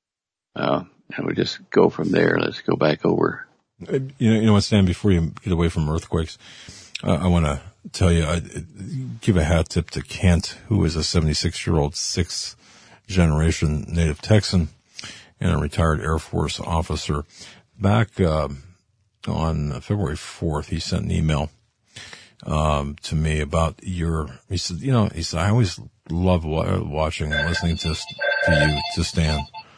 Uh, and we just go from there. Let's go back over. You know, you know what, Stan, before you get away from earthquakes, uh, I want to tell you, I give a hat tip to Kent, who is a seventy-six year old sixth generation native Texan and a retired Air Force officer. Back, uh, on February fourth, he sent an email, um, to me about your, he said, you know, he said, I always love watching and listening to, to you, to Stan.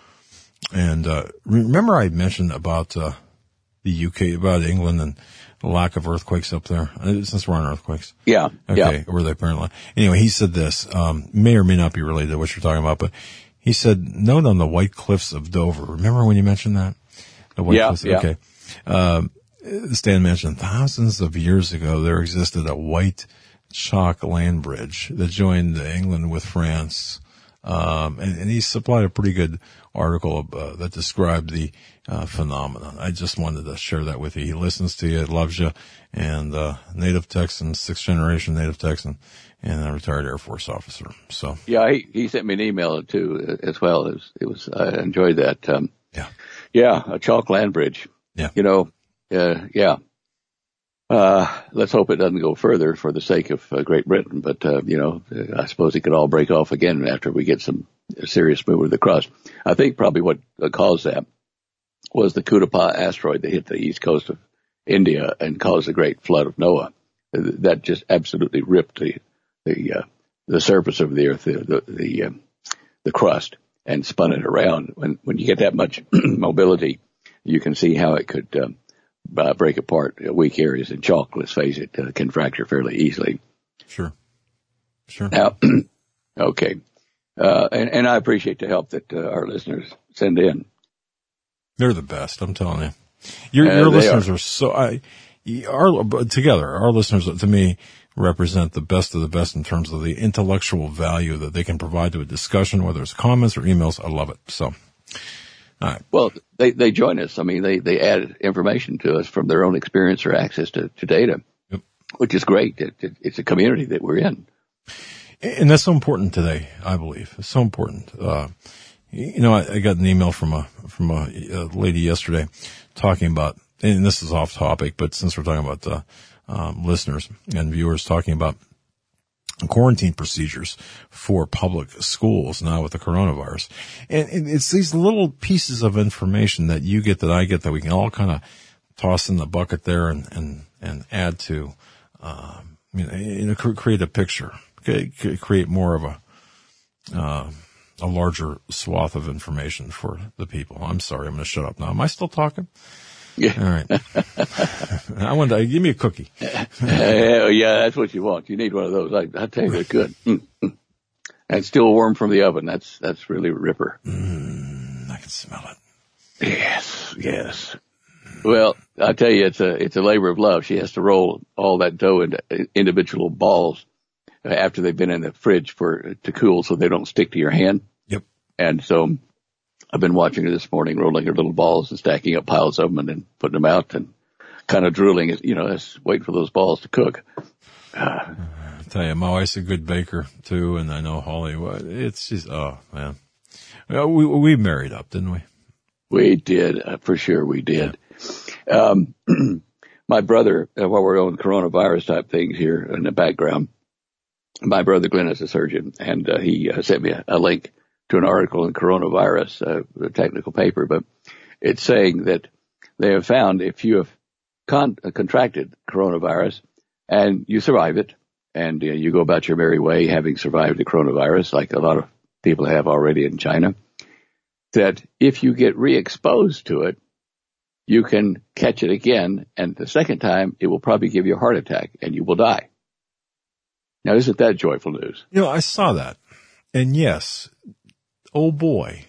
And, uh, remember I mentioned about, uh, the U K, about England and the lack of earthquakes up there, since we're on earthquakes. Yeah. Okay. Yeah. Or they apparently, anyway, he said this, um, may or may not be related to what you're talking about, but he said, note on the White Cliffs of Dover. Remember when you mentioned that? The White yeah. Cliffs? Yeah. Okay. Um, Stan mentioned thousands of years ago, there existed a white chalk land bridge that joined England with France. Um, and, and he supplied a pretty good article uh, that described the uh, phenomenon. I just wanted to share that with you. He listens to you, loves you, and uh, native Texan, sixth generation native Texan, and a retired Air Force officer. So yeah, he, he sent me an email too as well. It was, it was I enjoyed that. Um, yeah, yeah, a chalk land bridge. Yeah, you know, uh, yeah. Uh, let's hope it doesn't go further for the sake of uh, Great Britain. But, uh, you know, I suppose it could all break off again after we get some serious movement of the crust. I think probably what caused that was the Kudapa asteroid that hit the east coast of India and caused the great flood of Noah. That just absolutely ripped the, the, uh, the surface of the earth, the, the, the, uh, the crust and spun it around. When, when you get that much mobility, you can see how it could, um, Uh, break apart uh, weak areas, and chalk, let's face it, uh, can fracture fairly easily. Sure. Sure. Now, okay. Uh, and, and I appreciate the help that uh, our listeners send in. They're the best, I'm telling you. Your, uh, your listeners are. are so, I, our, together, our listeners, to me, represent the best of the best in terms of the intellectual value that they can provide to a discussion, whether it's comments or emails. I love it. So. All right. Well, they, they join us. I mean, they, they add information to us from their own experience or access to, to data, yep. which is great. It, it, it's a community that we're in. And that's so important today, I believe. It's so important. Uh, you know, I, I got an email from a, from a, a lady yesterday talking about, and this is off topic, but since we're talking about, uh, um, listeners and viewers talking about quarantine procedures for public schools now with the coronavirus. And, and it's these little pieces of information that you get, that I get, that we can all kind of toss in the bucket there and, and, and add to, um, you know, you know, create a picture, create more of a, uh, a larger swath of information for the people. I'm sorry, I'm going to shut up now. Am I still talking? Yeah. All right. I want to give me a cookie. uh, yeah, that's what you want. You need one of those. I, I tell you, they're good. Mm-hmm. And still warm from the oven. That's that's really a ripper. Mm, I can smell it. Yes, yes. Well, I tell you, it's a it's a labor of love. She has to roll all that dough into individual balls after they've been in the fridge for to cool, so they don't stick to your hand. Yep. And so I've been watching her this morning, rolling her little balls and stacking up piles of them and then putting them out and kind of drooling, you know, just waiting for those balls to cook. Uh, I tell you, my wife's a good baker too, and I know Holly. It's just, oh man, we we married up, didn't we? We did, uh, for sure, we did. Yeah. Um, my brother, uh, while we're on coronavirus type things here in the background, my brother Glenn is a surgeon, and uh, he uh, sent me a, a link to an article in Coronavirus, uh, a technical paper, but it's saying that they have found if you have con- uh, contracted coronavirus and you survive it, and uh, you go about your merry way having survived the coronavirus, like a lot of people have already in China, that if you get re-exposed to it, you can catch it again, and the second time it will probably give you a heart attack and you will die. Now, isn't that joyful news? You know, I saw that, and yes, oh boy.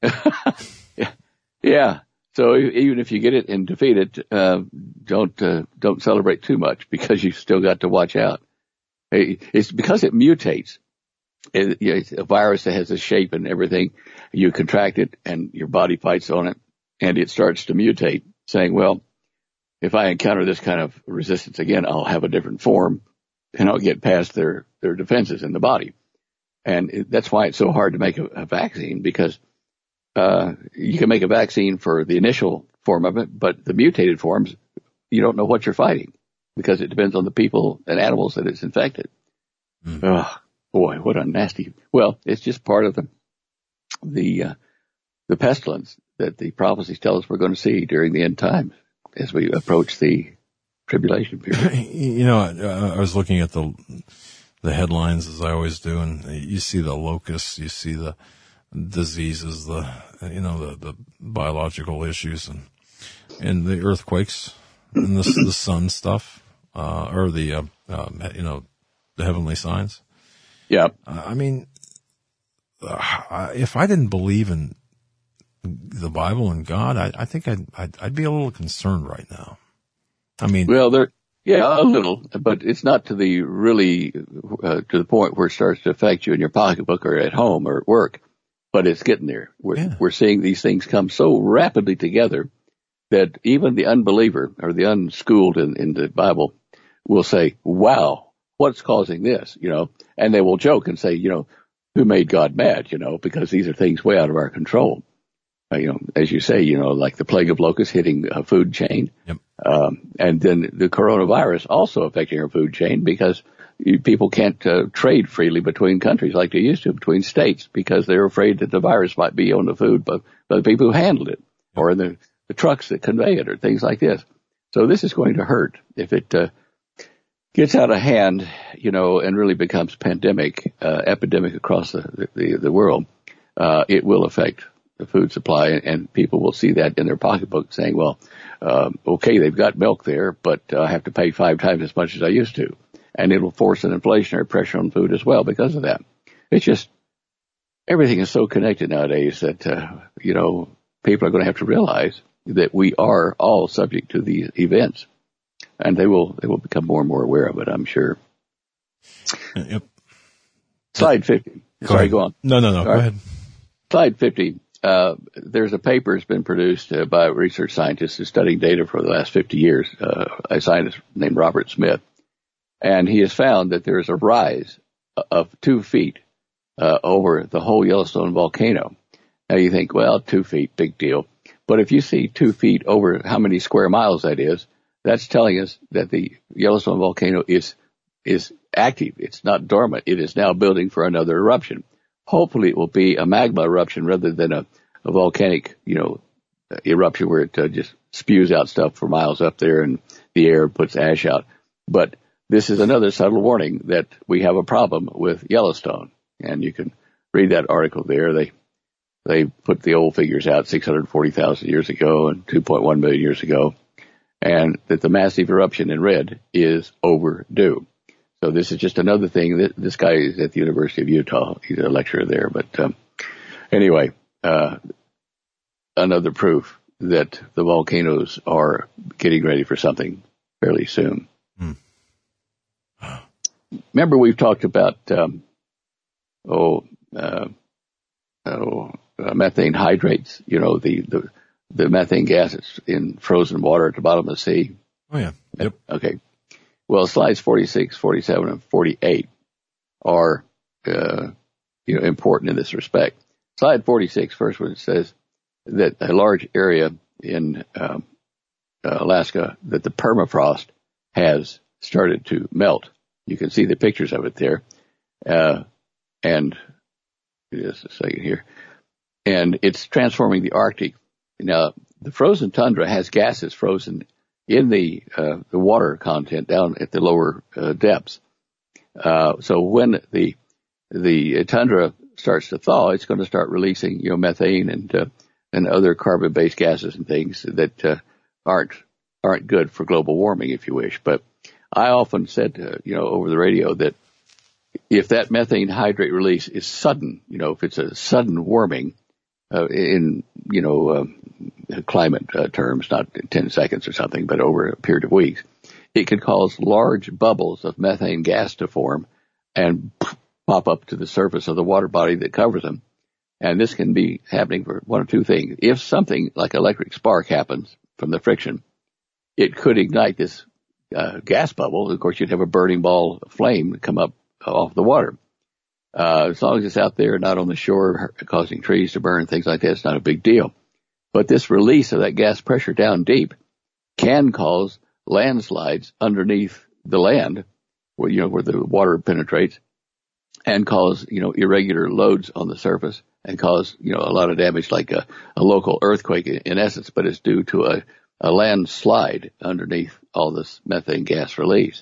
yeah. yeah. So even if you get it and defeat it, uh, don't, uh, don't celebrate too much, because you still got to watch out. It's because it mutates. It, you know, it's a virus that has a shape and everything. You contract it and your body fights on it, and it starts to mutate, saying, well, if I encounter this kind of resistance again, I'll have a different form and I'll get past their, their defenses in the body. And it, that's why it's so hard to make a, a vaccine, because uh you can make a vaccine for the initial form of it, but the mutated forms, you don't know what you're fighting, because it depends on the people and animals that it's infected. Mm. Oh, boy, what a nasty. Well, it's just part of the the uh, the pestilence that the prophecies tell us we're going to see during the end times as we approach the tribulation period. You know, I, I was looking at the the headlines, as I always do, and you see the locusts, you see the diseases, the you know the, the biological issues, and and the earthquakes, and the the sun stuff, uh, or the uh, uh, you know the heavenly signs. Yeah, uh, I mean, uh, if I didn't believe in the Bible and God, I, I think I'd, I'd I'd be a little concerned right now. I mean, well, there, yeah, a little, but it's not to the really uh, to the point where it starts to affect you in your pocketbook or at home or at work. But it's getting there. We're, yeah. we're seeing these things come so rapidly together that even the unbeliever or the unschooled in, in the Bible will say, wow, what's causing this? You know, and they will joke and say, you know, who made God mad? You know, because these are things way out of our control. Uh, you know, as you say, you know, like the plague of locusts hitting a food chain. Yep. Um, and then the coronavirus also affecting our food chain, because people can't uh, trade freely between countries like they used to, between states, because they're afraid that the virus might be on the food by, by the people who handled it, or in the, the trucks that convey it, or things like this. So this is going to hurt if it uh, gets out of hand, you know, and really becomes pandemic, uh, epidemic across the the, the world. Uh, it will affect the food supply, and people will see that in their pocketbook, saying, well, uh, okay, they've got milk there, but uh, I have to pay five times as much as I used to. And it'll force an inflationary pressure on food as well because of that. It's just, everything is so connected nowadays that, uh, you know, people are going to have to realize that we are all subject to these events. And they will, they will become more and more aware of it, I'm sure. Yep. Slide fifty. Go Sorry, ahead. go on. No, no, no, all go right. ahead. Slide fifty. Uh, there's a paper that's been produced uh, by research scientists who's studying data for the last fifty years. Uh, a scientist named Robert Smith. And he has found that there is a rise of two feet uh, over the whole Yellowstone volcano. Now you think, well, two feet, big deal. But if you see two feet over how many square miles that is, that's telling us that the Yellowstone volcano is is active. It's not dormant. It is now building for another eruption. Hopefully it will be a magma eruption rather than a, a volcanic, you know, eruption where it uh, just spews out stuff for miles up there and the air puts ash out. But this is another subtle warning that we have a problem with Yellowstone. And you can read that article there. They they put the old figures out six hundred forty thousand years ago and two point one million years ago, and that the massive eruption in red is overdue. So this is just another thing. That this guy is at the University of Utah. He's a lecturer there. But um, anyway, uh, another proof that the volcanoes are getting ready for something fairly soon. Hmm. Remember, we've talked about um, oh, uh, oh uh, methane hydrates. You know, the, the the methane gases in frozen water at the bottom of the sea. Oh yeah. Yep. Okay. Well, slides forty-six, forty-seven, and forty-eight are, uh, you know, important in this respect. Slide forty-six, first one, says that a large area in um, uh, Alaska, that the permafrost has started to melt. You can see the pictures of it there. Uh, and just a second here. And it's transforming the Arctic. Now, the frozen tundra has gases frozen in the uh, the water content down at the lower uh, depths. Uh, so when the the tundra starts to thaw, it's going to start releasing, you know, methane and uh, and other carbon-based gases and things that uh, aren't aren't good for global warming, if you wish. But I often said, uh, you know, over the radio that if that methane hydrate release is sudden, you know, if it's a sudden warming uh, in, you know, uh, climate uh, terms, not ten seconds or something, but over a period of weeks, it could cause large bubbles of methane gas to form and pop up to the surface of the water body that covers them. And this can be happening for one of two things. If something like electric spark happens from the friction, it could ignite this uh, gas bubble. Of course, you'd have a burning ball of flame come up off the water. Uh, as long as it's out there, not on the shore, causing trees to burn, things like that, it's not a big deal. But this release of that gas pressure down deep can cause landslides underneath the land, where, you know, where the water penetrates, and cause, you know, irregular loads on the surface, and cause, you know, a lot of damage, like a, a local earthquake in, in essence, but it's due to a, a landslide underneath all this methane gas release.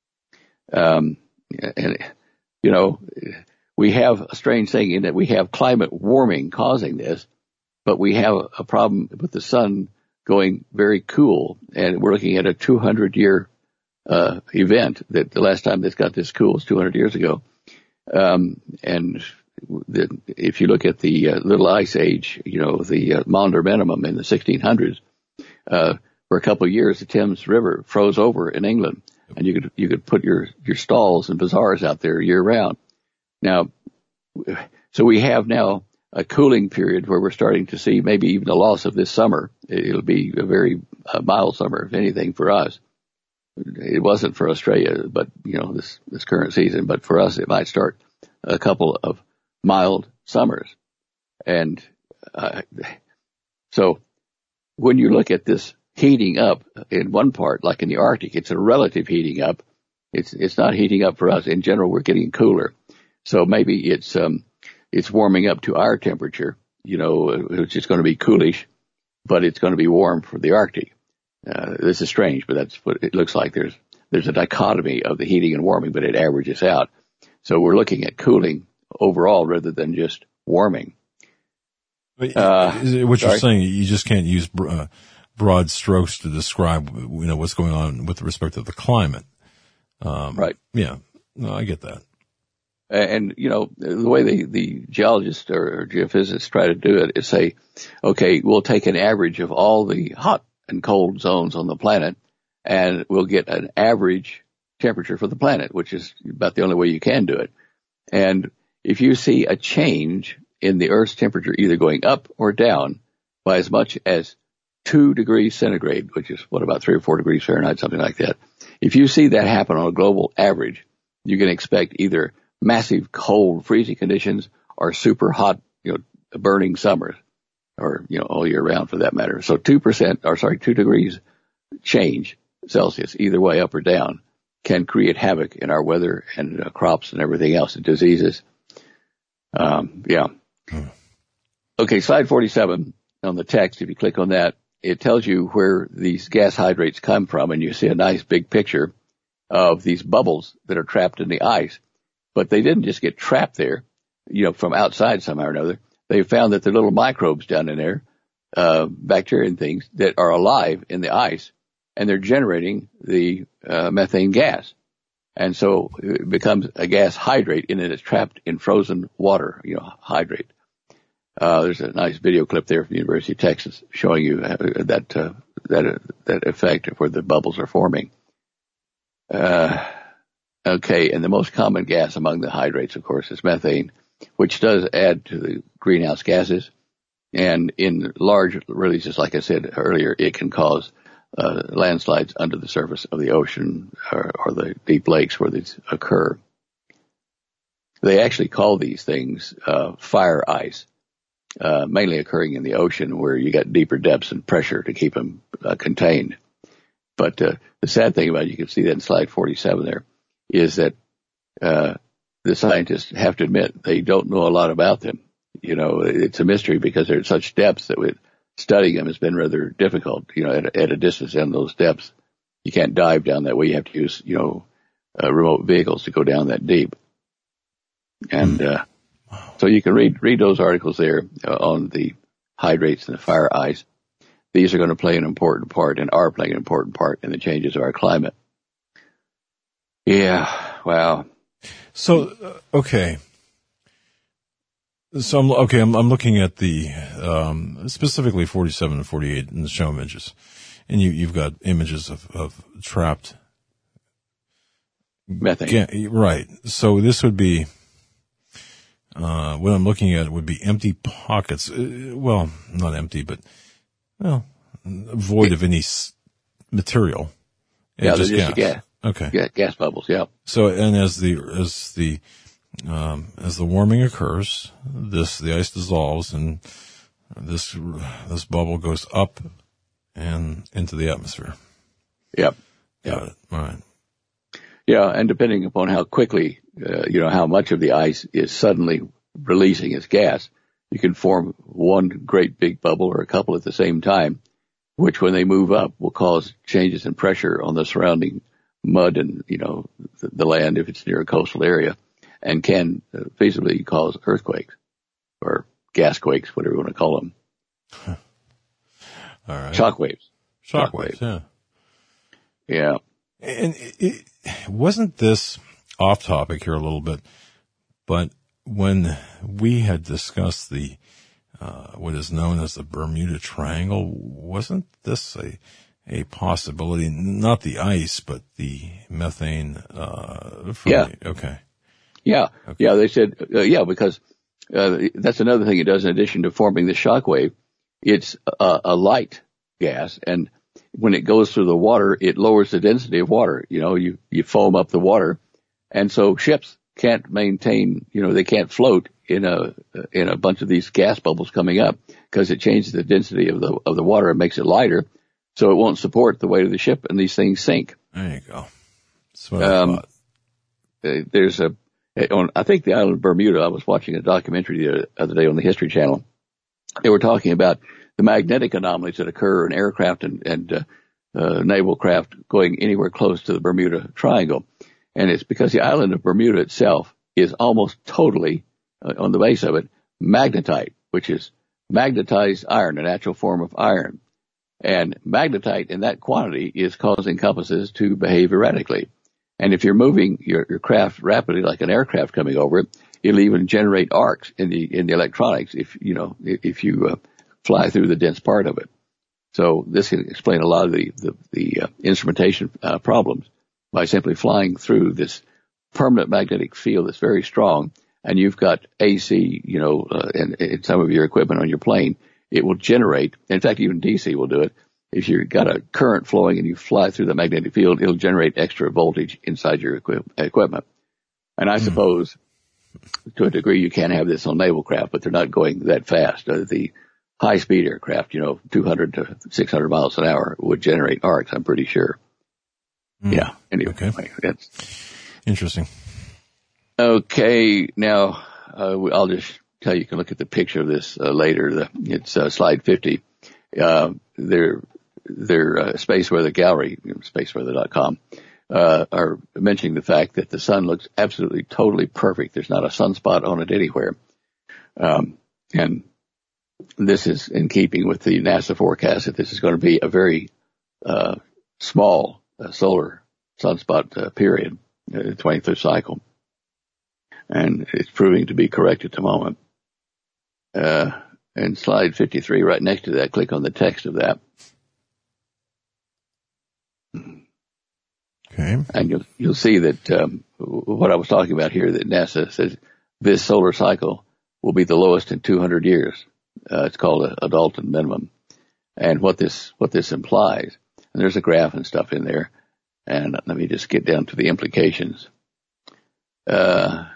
Um, and, you know, we have a strange thing in that we have climate warming causing this, but we have a problem with the sun going very cool, and we're looking at a two hundred year uh, event. That the last time this got this cool was two hundred years ago. Um, and the, if you look at the uh, Little Ice Age, you know, the uh, Maunder Minimum in the sixteen hundreds, uh, for a couple of years, the Thames River froze over in England, and you could you could put your your stalls and bazaars out there year round. Now, so we have now a cooling period where we're starting to see maybe even the loss of this summer. It'll be a very uh, mild summer, if anything, for us. It wasn't for Australia, but, you know, this, this current season, but for us, it might start a couple of mild summers. And, uh, so when you look at this heating up in one part, like in the Arctic, it's a relative heating up. It's, it's not heating up for us. In general, we're getting cooler. So maybe it's, um, it's warming up to our temperature, you know, it's just going to be coolish, but it's going to be warm for the Arctic. Uh, this is strange, but that's what it looks like. There's, there's a dichotomy of the heating and warming, but it averages out. So we're looking at cooling overall rather than just warming. Uh, what you're saying, you just can't use uh, broad strokes to describe, you know, what's going on with respect to the climate. Um, right. Yeah. No, I get that. And, you know, the way the, the geologists or geophysicists try to do it is say, okay, we'll take an average of all the hot and cold zones on the planet, and we'll get an average temperature for the planet, which is about the only way you can do it. And if you see a change in the Earth's temperature either going up or down by as much as two degrees centigrade, which is what, about three or four degrees Fahrenheit, something like that. If you see that happen on a global average, you can expect either massive cold freezing conditions or super hot, you know, burning summers, or, you know, all year round for that matter. So two percent, or sorry, two degrees change Celsius, either way, up or down, can create havoc in our weather and uh, crops and everything else, and diseases. Um, yeah. Hmm. Okay, slide forty-seven on the text, if you click on that, it tells you where these gas hydrates come from, and you see a nice big picture of these bubbles that are trapped in the ice. But they didn't just get trapped there, you know, from outside somehow or another. They found that there are little microbes down in there, uh, bacteria and things that are alive in the ice, and they're generating the uh, methane gas. And so it becomes a gas hydrate, and it is trapped in frozen water, you know, hydrate. Uh, there's a nice video clip there from the University of Texas showing you that, uh, that, uh, that effect of where the bubbles are forming. Uh, okay. And the most common gas among the hydrates, of course, is methane, which does add to the greenhouse gases. And in large releases, like I said earlier, it can cause, uh, landslides under the surface of the ocean or, or the deep lakes where these occur. They actually call these things, uh, fire ice. Uh, mainly occurring in the ocean where you got deeper depths and pressure to keep them uh, contained. But uh, the sad thing about it, you can see that in slide forty-seven there, is that uh, the scientists have to admit they don't know a lot about them. You know, it's a mystery because they're at such depths that with studying them has been rather difficult. You know, at a, at a distance and those depths, you can't dive down that way. You have to use, you know, uh, remote vehicles to go down that deep. And uh So you can read read those articles there uh, on the hydrates and the fire ice. These are going to play an important part and are playing an important part in the changes of our climate. Yeah, wow. So, uh, okay. So, I'm, okay, I'm, I'm looking at the, um, specifically forty-seven and forty-eight in the show images. And you, you've got images of, of trapped methane. Ga- right. So this would be, Uh, what I'm looking at would be empty pockets. Uh, well, not empty, but, well, void of any s- material. Yeah, just just gas. gas. Okay. Yeah, gas bubbles, yeah. So, and as the, as the, um, as the warming occurs, this, the ice dissolves and this, this bubble goes up and into the atmosphere. Yep. Got it. All right. Yeah, and depending upon how quickly, uh, you know, how much of the ice is suddenly releasing its gas, you can form one great big bubble or a couple at the same time, which when they move up will cause changes in pressure on the surrounding mud and, you know, the, the land if it's near a coastal area, and can uh, feasibly cause earthquakes or gas quakes, whatever you want to call them. Huh. All right. Shock waves. Shock, Shock waves, waves, yeah. Yeah. And it, it, wasn't this off topic here a little bit, but when we had discussed the, uh, what is known as the Bermuda Triangle, wasn't this a, a possibility? Not the ice, but the methane, uh, from yeah. The, okay. Yeah. Okay. Yeah. They said, uh, yeah, because, uh, that's another thing it does in addition to forming the shock wave. It's a, a light gas, and when it goes through the water, it lowers the density of water. You know, you, you foam up the water. And so ships can't maintain, you know, they can't float in a, in a bunch of these gas bubbles coming up because it changes the density of the, of the water and makes it lighter. So it won't support the weight of the ship and these things sink. There you go. That's what I um, thought. There's a, on, I think the island of Bermuda, I was watching a documentary the other day on the History Channel. They were talking about the magnetic anomalies that occur in aircraft and, and uh, uh, naval craft going anywhere close to the Bermuda Triangle. And it's because the island of Bermuda itself is almost totally, uh, on the base of it, magnetite, which is magnetized iron, a natural form of iron. And magnetite in that quantity is causing compasses to behave erratically. And if you're moving your, your craft rapidly, like an aircraft coming over it, it'll even generate arcs in the in the electronics if, you know, if you uh, fly through the dense part of it. So this can explain a lot of the, the, the uh, instrumentation uh, problems by simply flying through this permanent magnetic field that's very strong, and you've got A C, you know, uh, and, and some of your equipment on your plane, it will generate, in fact, even D C will do it. If you've got a current flowing and you fly through the magnetic field, it'll generate extra voltage inside your equip- equipment. And I mm. suppose to a degree you can have this on naval craft, but they're not going that fast. Uh, the high-speed aircraft, you know, two hundred to six hundred miles an hour would generate arcs, I'm pretty sure. Mm. Yeah. Anyway, okay. That's interesting. Okay. Now, uh, I'll just tell you, you can look at the picture of this uh, later. The, it's uh, slide fifty. Uh, their, their uh, Space Weather Gallery, space weather dot com, uh, are mentioning the fact that the sun looks absolutely, totally perfect. There's not a sunspot on it anywhere. Um, and this is in keeping with the NASA forecast that this is going to be a very uh, small uh, solar sunspot uh, period, uh, twenty-fifth cycle. And it's proving to be correct at the moment. Uh, and slide fifty-three, right next to that, click on the text of that. Okay. And you'll, you'll see that um, what I was talking about here, that NASA says this solar cycle will be the lowest in two hundred years. Uh, it's called a, a Dalton minimum. And what this, what this implies, and there's a graph and stuff in there, and let me just get down to the implications. Uh,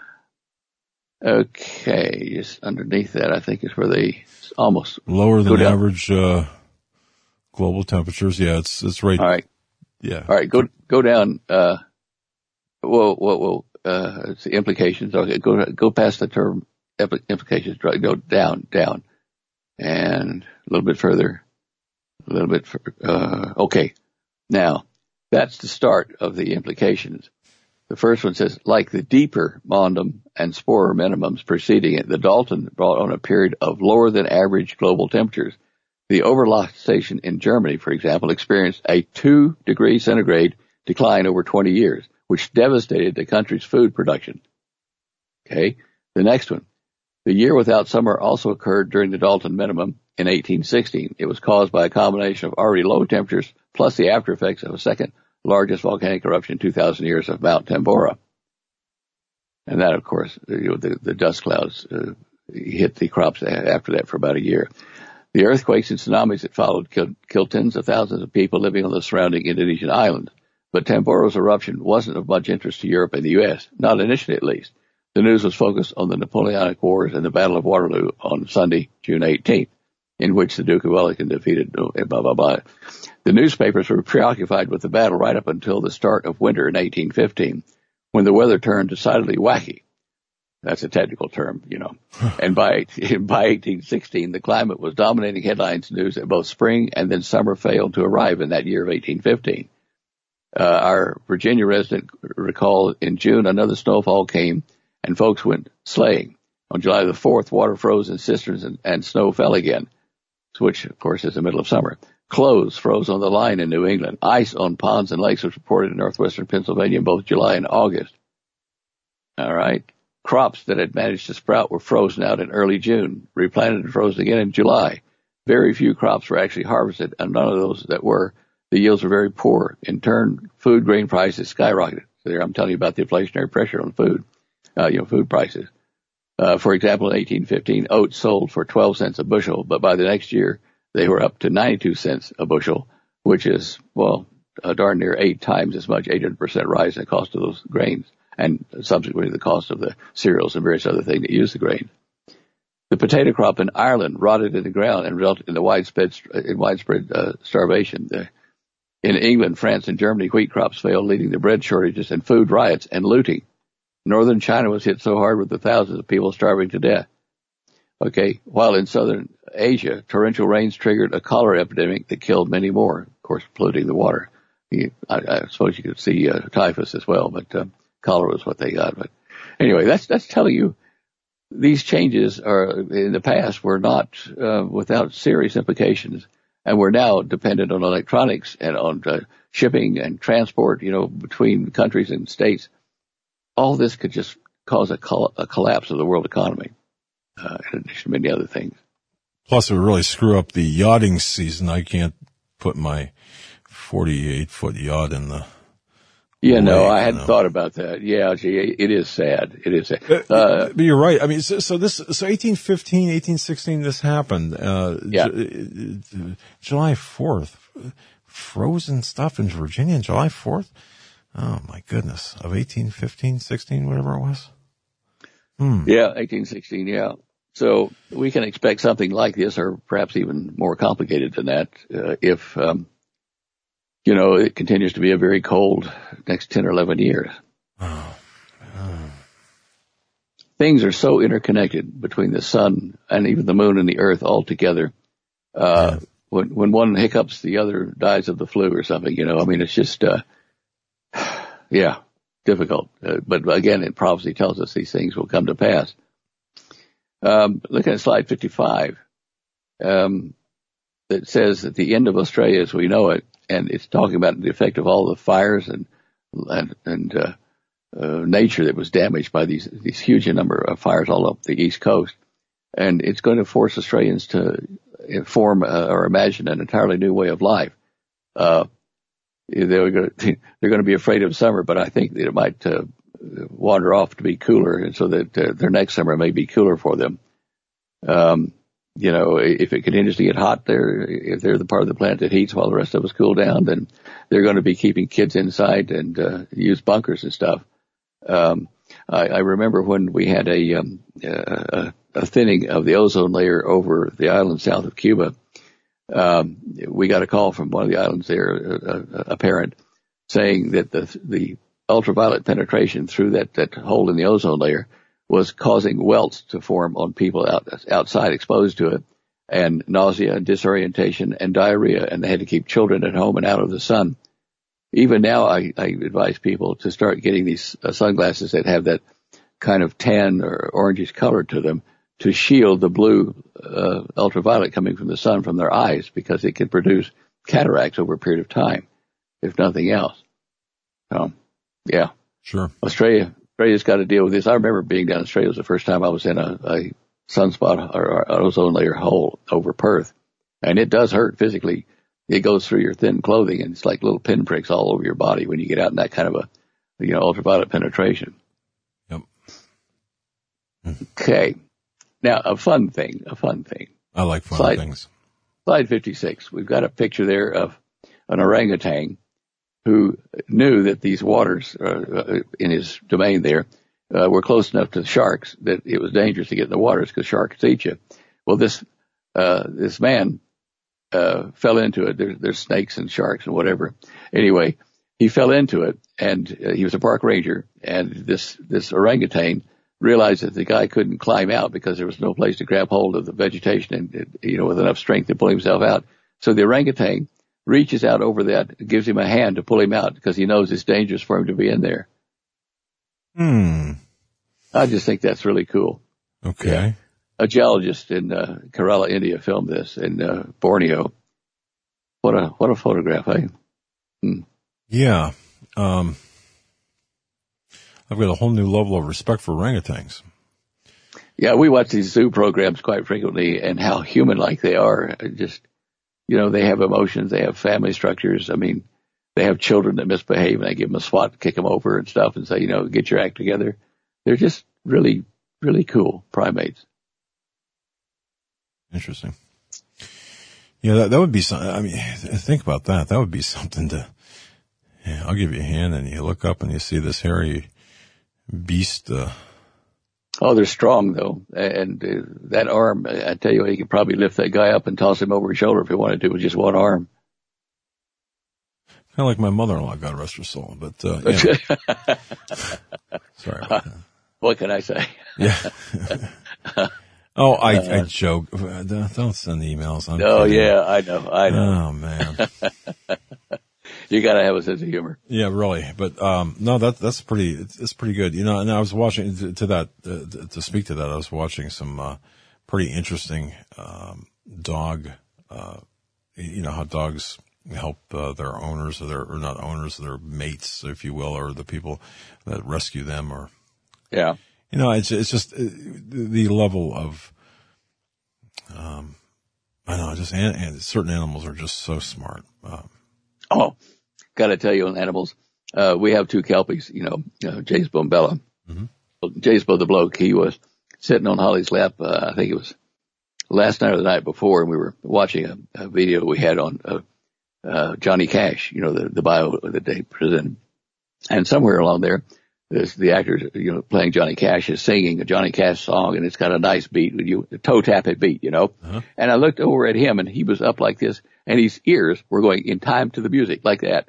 okay, just underneath that, I think is where they almost lower than average, uh, global temperatures. Yeah, it's, it's right. All right. Yeah. All right, go, go down, uh, well, well, well, uh, it's the implications. Okay, go, go past the term implications, go down, down, and a little bit further, a little bit, uh, okay. Now, that's the start of the implications. The first one says, like the deeper Mondum and Sporer minimums preceding it, the Dalton brought on a period of lower than average global temperatures. The Overloch station in Germany, for example, experienced a two degree centigrade decline over twenty years, which devastated the country's food production. Okay. The next one. The year without summer also occurred during the Dalton minimum in eighteen sixteen. It was caused by a combination of already low temperatures plus the after effects of a second largest volcanic eruption in two thousand years of Mount Tambora. And that, of course, you know, the, the dust clouds uh, hit the crops after that for about a year. The earthquakes and tsunamis that followed killed, killed tens of thousands of people living on the surrounding Indonesian islands. But Tambora's eruption wasn't of much interest to Europe and the U S, not initially at least. The news was focused on the Napoleonic Wars and the Battle of Waterloo on Sunday, June eighteenth, in which the Duke of Wellington defeated blah, blah, blah. The newspapers were preoccupied with the battle right up until the start of winter in eighteen fifteen, when the weather turned decidedly wacky. That's a technical term, you know. And by by eighteen sixteen, the climate was dominating headlines news that both spring and then summer failed to arrive in that year of eighteen fifteen. Uh, our Virginia resident recalled in June another snowfall came and folks went sleighing. On July the fourth, water froze in cisterns and, and snow fell again, which, of course, is the middle of summer. Clothes froze on the line in New England. Ice on ponds and lakes was reported in northwestern Pennsylvania in both July and August. All right. Crops that had managed to sprout were frozen out in early June, replanted and frozen again in July. Very few crops were actually harvested, and none of those that were, the yields were very poor. In turn, food grain prices skyrocketed. So there I'm telling you about the inflationary pressure on food, uh, you know, food prices. Uh, for example, in eighteen fifteen, oats sold for twelve cents a bushel, but by the next year, they were up to ninety-two cents a bushel, which is, well, uh, darn near eight times as much, eight hundred percent rise in the cost of those grains, and subsequently the cost of the cereals and various other things that use the grain. The potato crop in Ireland rotted in the ground and resulted in the widespread, in widespread uh, starvation. The, in England, France, and Germany, wheat crops failed, leading to bread shortages and food riots and looting. Northern China was hit so hard with the thousands of people starving to death. Okay, while in southern Asia, torrential rains triggered a cholera epidemic that killed many more, of course, polluting the water. I, I suppose you could see uh, typhus as well, but uh, cholera was what they got. But anyway, that's that's telling you these changes are in the past were not uh, without serious implications, and we're now dependent on electronics and on uh, shipping and transport, you know, between countries and states. All this could just cause a, col- a collapse of the world economy, uh, in addition to many other things. Plus, it would really screw up the yachting season. I can't put my forty-eight foot yacht in the Yeah, lake, no, I hadn't know. thought about that. Yeah, gee, it is sad. It is sad. Uh, but you're right. I mean, so, so this, so eighteen fifteen, eighteen sixteen, this happened. Uh, yeah. J- July fourth, frozen stuff in Virginia on July fourth. Oh my goodness, of eighteen fifteen, sixteen, whatever it was. Hmm. Yeah, eighteen sixteen, yeah. So we can expect something like this, or perhaps even more complicated than that, uh, if, um, you know, it continues to be a very cold next ten or eleven years. Oh. Oh. Things are so interconnected between the sun and even the moon and the earth all together. Uh, yeah. when, when one hiccups, the other dies of the flu or something, you know, I mean, it's just, uh, yeah, difficult. Uh, but again, it prophecy tells us these things will come to pass. Um, looking at slide fifty-five, um, it says that the end of Australia as we know it, and it's talking about the effect of all the fires and, and, and, uh, uh, nature that was damaged by these, these huge number of fires all up the East Coast. And it's going to force Australians to form uh, or imagine an entirely new way of life. Uh, they're going to, they're going to be afraid of summer, but I think that it might, uh, wander off to be cooler, and so that uh, their next summer may be cooler for them. Um, you know, if it continues to get hot there, if they're the part of the planet that heats while the rest of us cool down, then they're going to be keeping kids inside and uh, use bunkers and stuff. Um, I, I remember when we had a, um, a, a thinning of the ozone layer over the island south of Cuba. Um, we got a call from one of the islands there, a, a parent, saying that the the ultraviolet penetration through that, that hole in the ozone layer was causing welts to form on people out, outside exposed to it, and nausea and disorientation and diarrhea, and they had to keep children at home and out of the sun. Even now, I, I advise people to start getting these uh, sunglasses that have that kind of tan or orangish color to them to shield the blue uh, ultraviolet coming from the sun from their eyes, because it can produce cataracts over a period of time, if nothing else. So, yeah. Sure. Australia, Australia's got to deal with this. I remember being down in Australia. It was the first time I was in a, a sunspot or, or ozone layer hole over Perth. And it does hurt physically. It goes through your thin clothing, and it's like little pinpricks all over your body when you get out in that kind of a, you know, ultraviolet penetration. Yep. Okay. Now, a fun thing, a fun thing. I like fun slide, things. Slide fifty-six. We've got a picture there of an orangutan who knew that these waters uh, in his domain there uh, were close enough to the sharks that it was dangerous to get in the waters because sharks eat you. Well, this uh, this man uh, fell into it. There, there's snakes and sharks and whatever. Anyway, he fell into it, and uh, he was a park ranger. And this this orangutan realized that the guy couldn't climb out because there was no place to grab hold of the vegetation and, you know, with enough strength to pull himself out. So the orangutan reaches out over that, gives him a hand to pull him out because he knows it's dangerous for him to be in there. Hmm. I just think that's really cool. Okay. Yeah. A geologist in uh, Kerala, India filmed this in uh, Borneo. What a, what a photograph, eh? Hmm. Yeah. Um, I've got a whole new level of respect for orangutans. Yeah, we watch these zoo programs quite frequently, and how human-like they are. Just, you know, they have emotions, they have family structures. I mean, they have children that misbehave, and they give them a swat, kick them over and stuff, and say, you know, get your act together. They're just really, really cool primates. Interesting. Yeah, that, that would be something. I mean, think about that. That would be something to, yeah, I'll give you a hand, and you look up and you see this hairy beast. Uh, oh, they're strong though. And uh, that arm, I tell you what, you could probably lift that guy up and toss him over his shoulder if he wanted to with just one arm. Kind of like my mother-in-law, God rest her soul. But, uh, yeah. Sorry about that. What can I say? Yeah. Oh, I, uh, I joke. Don't send the emails. I'm oh, kidding. yeah, I know, I know. Oh, man. You gotta have a sense of humor. Yeah, really. But, um, no, that, that's pretty, it's, it's pretty good. You know, and I was watching, to, to that, uh, to speak to that, I was watching some, uh, pretty interesting, um, dog, uh, you know, how dogs help, uh, their owners or their, or not owners, their mates, if you will, or the people that rescue them or. Yeah. You know, it's, it's just the level of, um, I don't know, just, and, and certain animals are just so smart. Um, oh. Gotta tell you on animals, uh, we have two Kelpies, you know, uh, Jace and Bella. Mm-hmm. Well, Jace, the bloke, he was sitting on Holly's lap, uh, I think it was last night or the night before, and we were watching a, a video we had on, uh, uh, Johnny Cash, you know, the, the bio that they presented. And somewhere along there, this, the actor, you know, playing Johnny Cash is singing a Johnny Cash song, and it's got a nice beat, with you, a toe tapping beat, you know. Uh-huh. And I looked over at him, and he was up like this, and his ears were going in time to the music like that.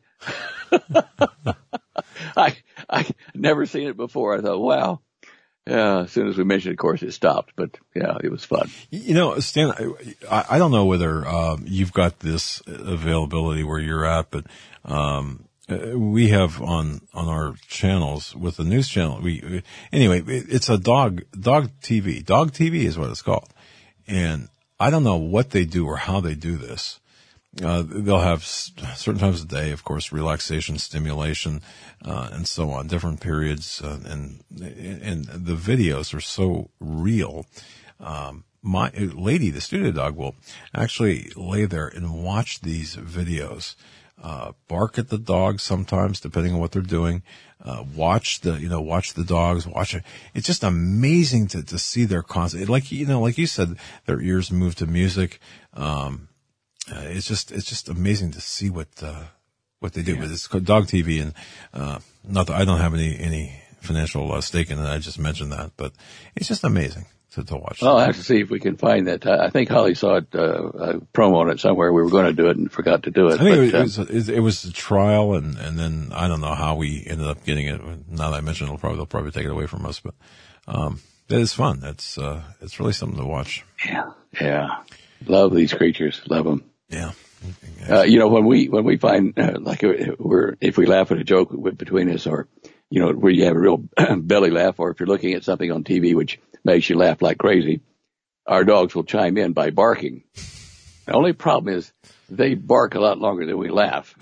I I never seen it before. I thought, wow. Uh, as soon as we mentioned it, of course, it stopped. But yeah, it was fun. You know, Stan, I, I don't know whether um, you've got this availability where you're at, but um, we have on on our channels with the news channel. We anyway, it's a dog dog T V. Dog T V is what it's called, and I don't know what they do or how they do this. Uh, they'll have certain times of the day, of course, relaxation, stimulation, uh, and so on, different periods, uh, and, and the videos are so real. Um, my lady, the studio dog, will actually lay there and watch these videos, uh, bark at the dogs sometimes, depending on what they're doing, uh, watch the, you know, watch the dogs, watch it. It's just amazing to, to see their constant, like, you know, like you said, their ears move to music, um, Uh, it's just, it's just amazing to see what, uh, what they do. Yeah. But it's called Dog T V, and, uh, not that I don't have any, any financial uh, stake in it. I just mentioned that, but it's just amazing to, to watch. Well, I'll have to see if we can find that. I think Holly saw it, uh, a promo on it somewhere. We were going to do it and forgot to do it. I think but, it, was, uh, it, was, it was a trial, and, and then I don't know how we ended up getting it. Now that I mentioned it, it'll probably, they'll probably take it away from us, but, um, it is fun. It's, uh, it's really something to watch. Yeah. Yeah. Love these creatures. Love them. Yeah. Uh, you know, when we, when we find, uh, like we're, if we laugh at a joke between us, or, you know, where you have a real belly laugh, or if you're looking at something on T V which makes you laugh like crazy, our dogs will chime in by barking. The only problem is they bark a lot longer than we laugh.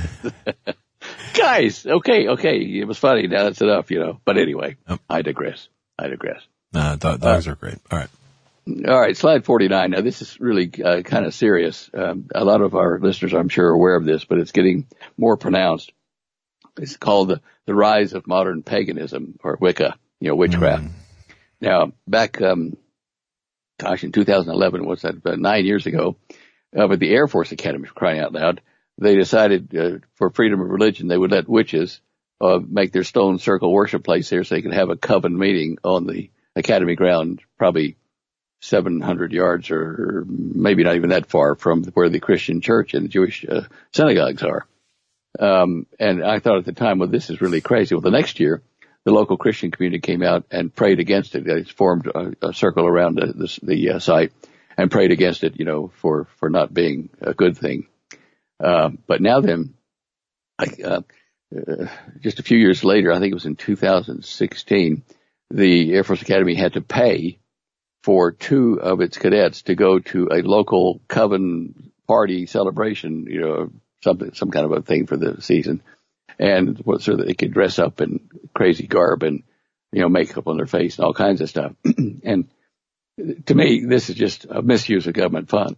Guys, okay, okay, it was funny. Now that's enough, you know. But anyway, oh. I digress. I digress. Nah, do- dogs uh, are great. All right. All right, slide forty-nine. Now, this is really uh, kind of serious. Um, a lot of our listeners, I'm sure, are aware of this, but it's getting more pronounced. It's called the, the rise of modern paganism, or Wicca, you know, witchcraft. Mm. Now, back, um, gosh, in two thousand eleven, what's that, about nine years ago, uh, at the Air Force Academy, for crying out loud, they decided uh, for freedom of religion, they would let witches uh, make their stone circle worship place there so they could have a coven meeting on the academy ground, probably seven hundred yards or maybe not even that far from where the Christian church and the Jewish uh, synagogues are. Um, and I thought at the time, well, this is really crazy. Well, the next year, the local Christian community came out and prayed against it. They formed a, a circle around the, the, the uh, site and prayed against it, you know, for, for not being a good thing. Uh, but now then, like, uh, uh, just a few years later, I think it was in two thousand sixteen, the Air Force Academy had to pay for two of its cadets to go to a local coven party celebration, you know, something, some kind of a thing for the season. And so that they could dress up in crazy garb and, you know, makeup on their face and all kinds of stuff. And to me, this is just a misuse of government fund.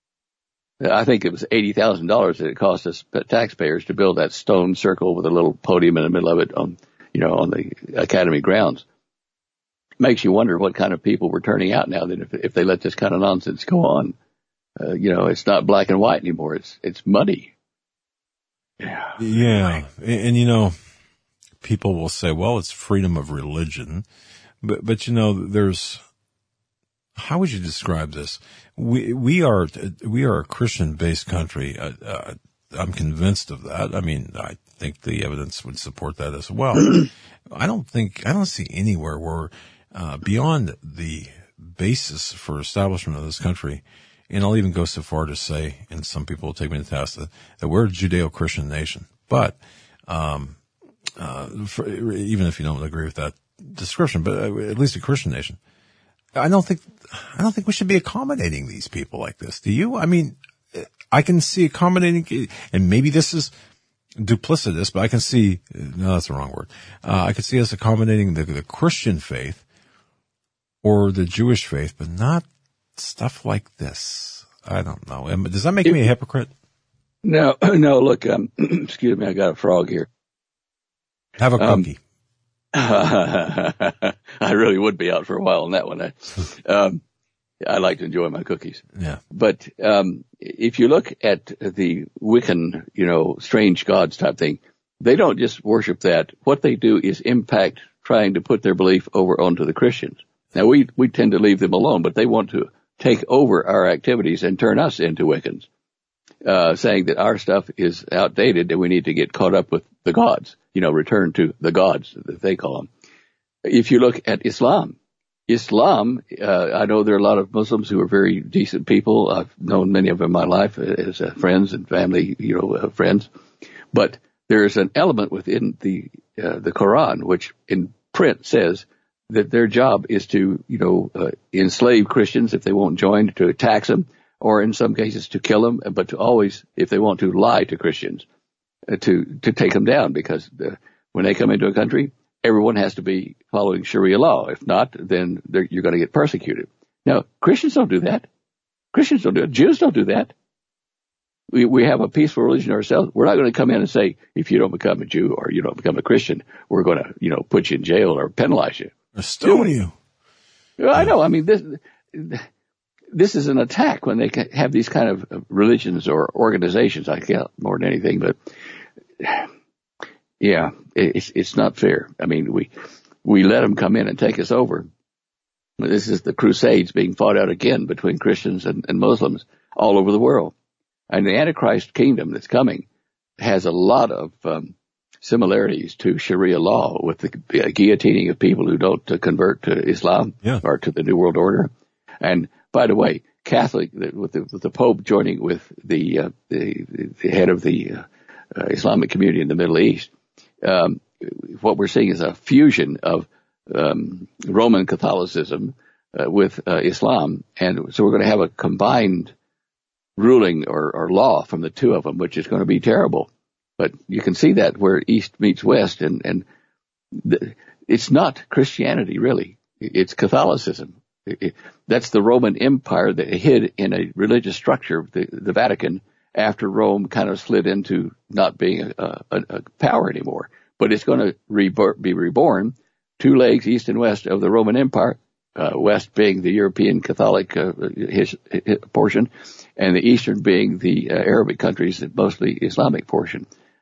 I think it was eighty thousand dollars that it cost us taxpayers to build that stone circle with a little podium in the middle of it on, you know, on the academy grounds. Makes you wonder what kind of people were turning out now that if, if they let this kind of nonsense go on. Uh, you know, it's not black and white anymore. It's, it's muddy. Yeah. Yeah. And, and, you know, people will say, well, it's freedom of religion. But, but, you know, there's, how would you describe this? We, we are, we are a Christian-based country. Uh, uh, I'm convinced of that. I mean, I think the evidence would support that as well. I don't think, I don't see anywhere where, Uh, beyond the basis for establishment of this country, and I'll even go so far to say, and some people will take me to task, that, that we're a Judeo-Christian nation. But, um, uh, for, even if you don't agree with that description, but at least a Christian nation, I don't think, I don't think we should be accommodating these people like this. Do you? I mean, I can see accommodating, and maybe this is duplicitous, but I can see, no, that's the wrong word. Uh, I can see us accommodating the, the Christian faith or the Jewish faith, but not stuff like this. I don't know. Does that make me a hypocrite? No, no, look, um, excuse me, I got a frog here. Have a cookie. Um, I really would be out for a while on that one. I, um, I like to enjoy my cookies. Yeah. But, um, if you look at the Wiccan, you know, strange gods type thing, they don't just worship that. What they do is impact trying to put their belief over onto the Christians. Now, we, we tend to leave them alone, but they want to take over our activities and turn us into Wiccans, uh, saying that our stuff is outdated and we need to get caught up with the gods, you know, return to the gods that they call them. If you look at Islam, Islam, uh, I know there are a lot of Muslims who are very decent people. I've known many of them in my life as uh, friends and family, you know, uh, friends. But there is an element within the uh, the Quran which in print says that their job is to, you know, uh, enslave Christians if they won't join, to tax them, or in some cases to kill them, but to always, if they want to, lie to Christians, uh, to to take them down, because the, when they come into a country, everyone has to be following Sharia law. If not, then you're going to get persecuted. Now, Christians don't do that. Christians don't do it. Jews don't do that. We we have a peaceful religion ourselves. We're not going to come in and say, if you don't become a Jew or you don't become a Christian, we're going to, you know, put you in jail or penalize you. Or stone you. Well, I know. I mean, this this is an attack when they have these kind of religions or organizations. I can't more than anything, but yeah, it's it's not fair. I mean, we we let them come in and take us over. This is the Crusades being fought out again between Christians and, and Muslims all over the world. And the Antichrist kingdom that's coming has a lot of um, similarities to Sharia law, with the uh, guillotining of people who don't uh, convert to Islam yeah. or to the New World Order. And by the way, Catholic, with the, with the Pope joining with the uh, the, the head of the uh, uh, Islamic community in the Middle East, um, what we're seeing is a fusion of um, Roman Catholicism uh, with uh, Islam, and so we're going to have a combined ruling or, or law from the two of them, which is going to be terrible. But you can see that where East meets West, and, and the, it's not Christianity, really. It's Catholicism. It, it, that's the Roman Empire that hid in a religious structure, the, the Vatican, after Rome kind of slid into not being a, a, a power anymore. But it's going to rebor- be reborn, two legs, East and West, of the Roman Empire, uh, West being the European Catholic uh, his, his portion, and the Eastern being the uh, Arabic countries, mostly Islamic portion.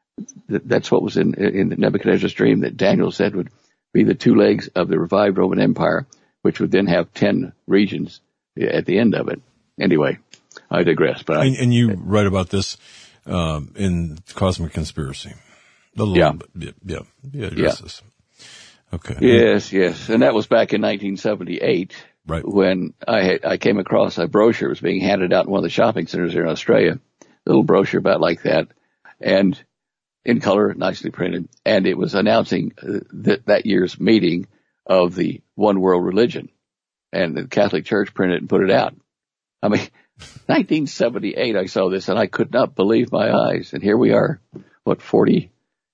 That's what was in, in Nebuchadnezzar's dream that Daniel said would be the two legs of the revived Roman Empire, which would then have ten regions at the end of it. Anyway, I digress. But and, I, and you write about this um, in Cosmic Conspiracy. A little yeah. bit. Yeah. Yeah. Yeah. This. Okay. Yes, yes. And that was back in nineteen seventy-eight. Right. When I had, I came across a brochure that was being handed out in one of the shopping centers here in Australia, a little brochure about like that, and in color, nicely printed, and it was announcing uh, that that year's meeting of the One World Religion, and the Catholic Church printed it and put it out. I mean, nineteen seventy-eight, I saw this, and I could not believe my eyes, and here we are, what, forty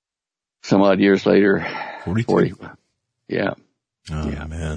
some odd years later? forty-two. forty, yeah. Oh, yeah. man.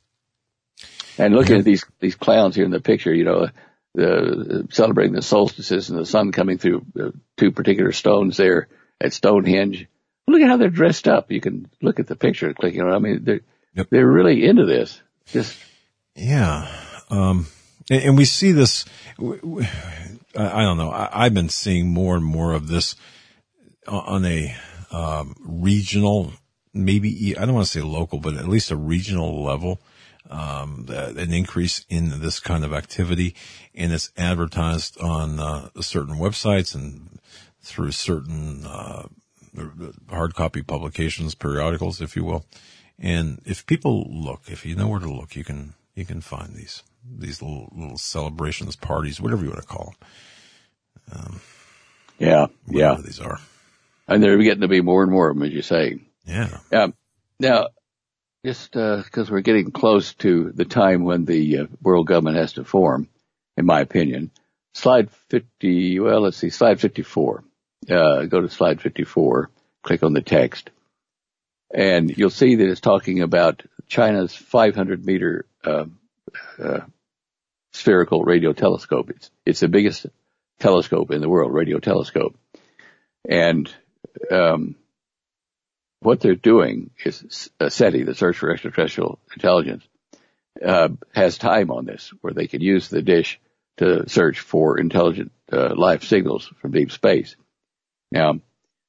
And looking yeah. at these, these clowns here in the picture, you know, the, celebrating the solstices and the sun coming through uh, two particular stones there at Stonehenge. Look at how they're dressed up. You can look at the picture and clicking on it. I mean, they're, yep. they're really into this. Just. Yeah. Um, and, and we see this, I, I don't know. I, I've been seeing more and more of this on a, um, regional, maybe, I don't want to say local, but at least a regional level. Um, an increase in this kind of activity, and it's advertised on uh, certain websites and through certain uh, hard copy publications, periodicals, if you will. And if people look, if you know where to look, you can you can find these these little little celebrations, parties, whatever you want to call them. Um, yeah, yeah, these are, and they're getting to be more and more of them, as you say. Yeah. Um, now. Just because uh, we're getting close to the time when the uh, world government has to form, in my opinion. Slide fifty, well, let's see, slide fifty-four. Uh, go to slide fifty-four, click on the text, and you'll see that it's talking about China's five hundred meter uh, uh, spherical radio telescope. It's, it's the biggest telescope in the world, radio telescope. And um what they're doing is uh, SETI, the Search for Extraterrestrial Intelligence, uh, has time on this where they can use the dish to search for intelligent uh, life signals from deep space. Now,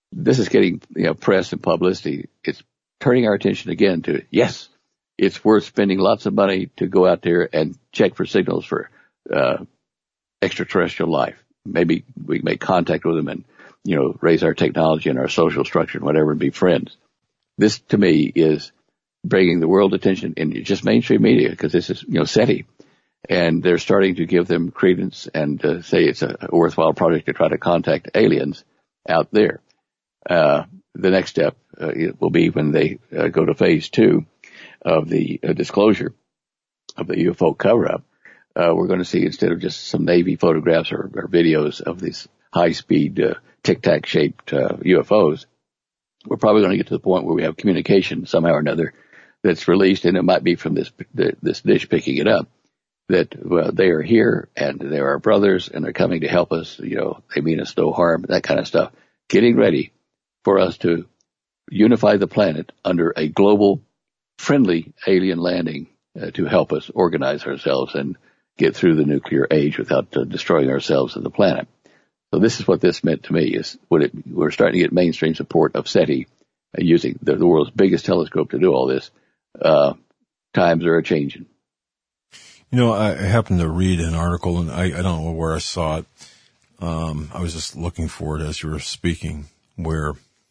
this is getting, you know, press and publicity. It's turning our attention again to, yes, it's worth spending lots of money to go out there and check for signals for uh extraterrestrial life. Maybe we can make contact with them and, you know, raise our technology and our social structure and whatever and be friends. This, to me, is bringing the world attention in just mainstream media, because this is, you know, SETI. And they're starting to give them credence and uh, say it's a, a worthwhile project to try to contact aliens out there. Uh, the next step uh, it will be when they uh, go to phase two of the uh, disclosure of the U F O cover-up. Uh, we're going to see, instead of just some Navy photographs or, or videos of these high-speed, uh, tic-tac shaped uh, U F Os, we're probably going to get to the point where we have communication somehow or another that's released, and it might be from this this dish picking it up, that well, they are here and they're our brothers and they're coming to help us. You know, they mean us no harm, that kind of stuff. Getting ready for us to unify the planet under a global, friendly alien landing uh, to help us organize ourselves and get through the nuclear age without uh, destroying ourselves and the planet. So this is what this meant to me, is what it, we're starting to get mainstream support of SETI, uh, using the, the world's biggest telescope to do all this. Uh, times are a-changing. You know, I happened to read an article, and I, I don't know where I saw it. Um, I was just looking for it as you were speaking, where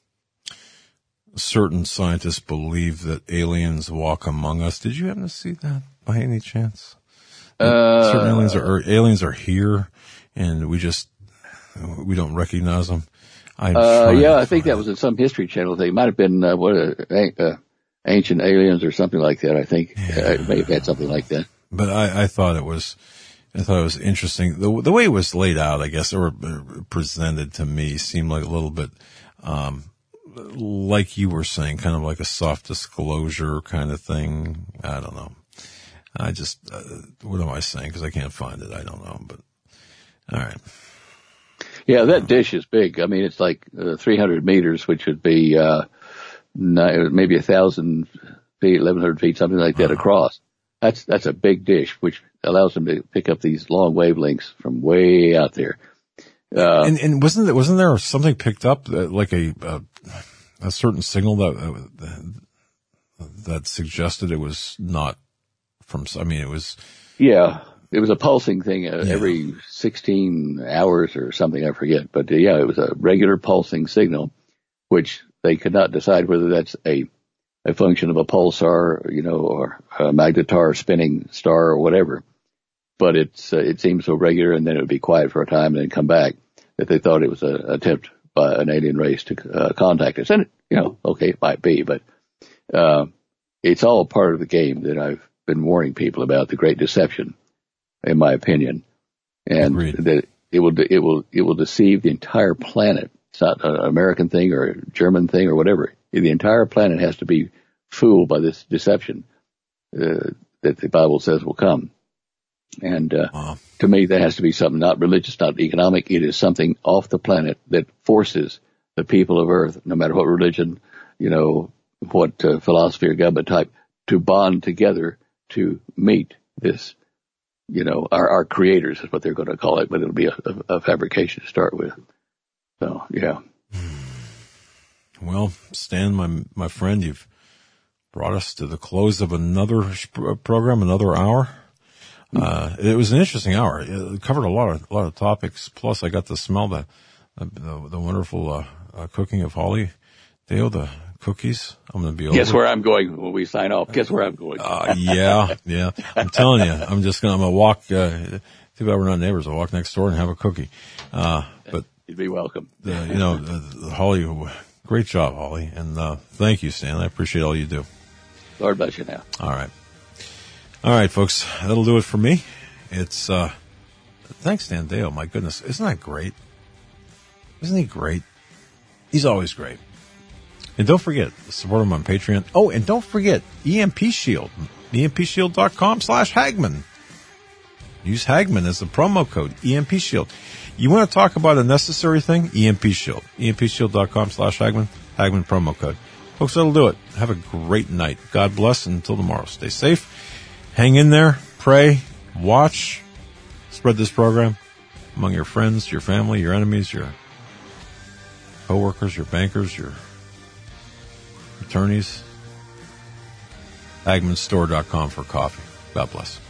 certain scientists believe that aliens walk among us. Did you happen to see that by any chance? Uh, certain aliens are, aliens are here, and we just, we don't recognize them. I'm uh, yeah, I think that it. was in some History Channel thing. It might have been, uh, what, uh, uh, Ancient Aliens or something like that, I think. Yeah. Uh, it may have had something like that. But I, I thought it was, I thought it was interesting. The, the way it was laid out, I guess, or presented to me, seemed like a little bit, um, like you were saying, kind of like a soft disclosure kind of thing. I don't know. I just, uh, what am I saying? Because I can't find it. I don't know. But, all right. Yeah, that dish is big. I mean, it's like uh, three hundred meters, which would be uh, nine, maybe one thousand feet, eleven hundred feet, something like that uh-huh. across. That's that's a big dish, which allows them to pick up these long wavelengths from way out there. Uh, and, and wasn't there, wasn't there something picked up, that, like a uh, a certain signal that uh, that suggested it was not from? I mean, it was. Yeah, it was a pulsing thing uh, yeah. every sixteen hours or something. I forget, but uh, yeah, it was a regular pulsing signal, which they could not decide whether that's a a function of a pulsar, you know, or a magnetar spinning star or whatever. But it's, uh, it seems so regular, and then it would be quiet for a time and then come back, that they thought it was an attempt by an alien race to uh, contact us. And, you know, okay, it might be, but, uh, it's all part of the game that I've been warning people about, the Great Deception, in my opinion. And Agreed. that it will, it will, it will deceive the entire planet. It's not an American thing or a German thing or whatever. The entire planet has to be fooled by this deception uh, that the Bible says will come. And uh, wow. to me, that has to be something not religious, not economic. It is something off the planet that forces the people of Earth, no matter what religion, you know, what uh, philosophy or government type, to bond together to meet this, you know, our, our creators is what they're going to call it, but it'll be a, a, a fabrication to start with. So, yeah. Well, Stan, my my friend, you've brought us to the close of another program, another hour. Uh, it was an interesting hour. It covered a lot of a lot of topics. Plus, I got to smell the the, the wonderful uh, uh, cooking of Holly Dale, the cookies. I'm going to be over. Guess where I'm going when we sign off. Guess where I'm going. uh, yeah, yeah. I'm telling you, I'm just going. I'm going to walk. Uh, too bad we're not neighbors. I'll walk next door and have a cookie. Uh, but you'd be welcome. The, you know, the, the Holly. Great job, Holly, and uh, thank you, Stan. I appreciate all you do. Lord bless you now. All right. All right, folks. That'll do it for me. It's, uh, thanks, Stan Dale. My goodness. Isn't that great? Isn't he great? He's always great. And don't forget, support him on Patreon. Oh, and don't forget, E M P Shield. E M P shield dot com slash Hagman. Use Hagman as the promo code, E M P Shield. You want to talk about a necessary thing? E M P Shield. E M P shield dot com slash Hagman. Hagman promo code. Folks, that'll do it. Have a great night. God bless, and until tomorrow. Stay safe. Hang in there. Pray. Watch. Spread this program among your friends, your family, your enemies, your coworkers, your bankers, your attorneys. Agmanstore dot com for coffee. God bless.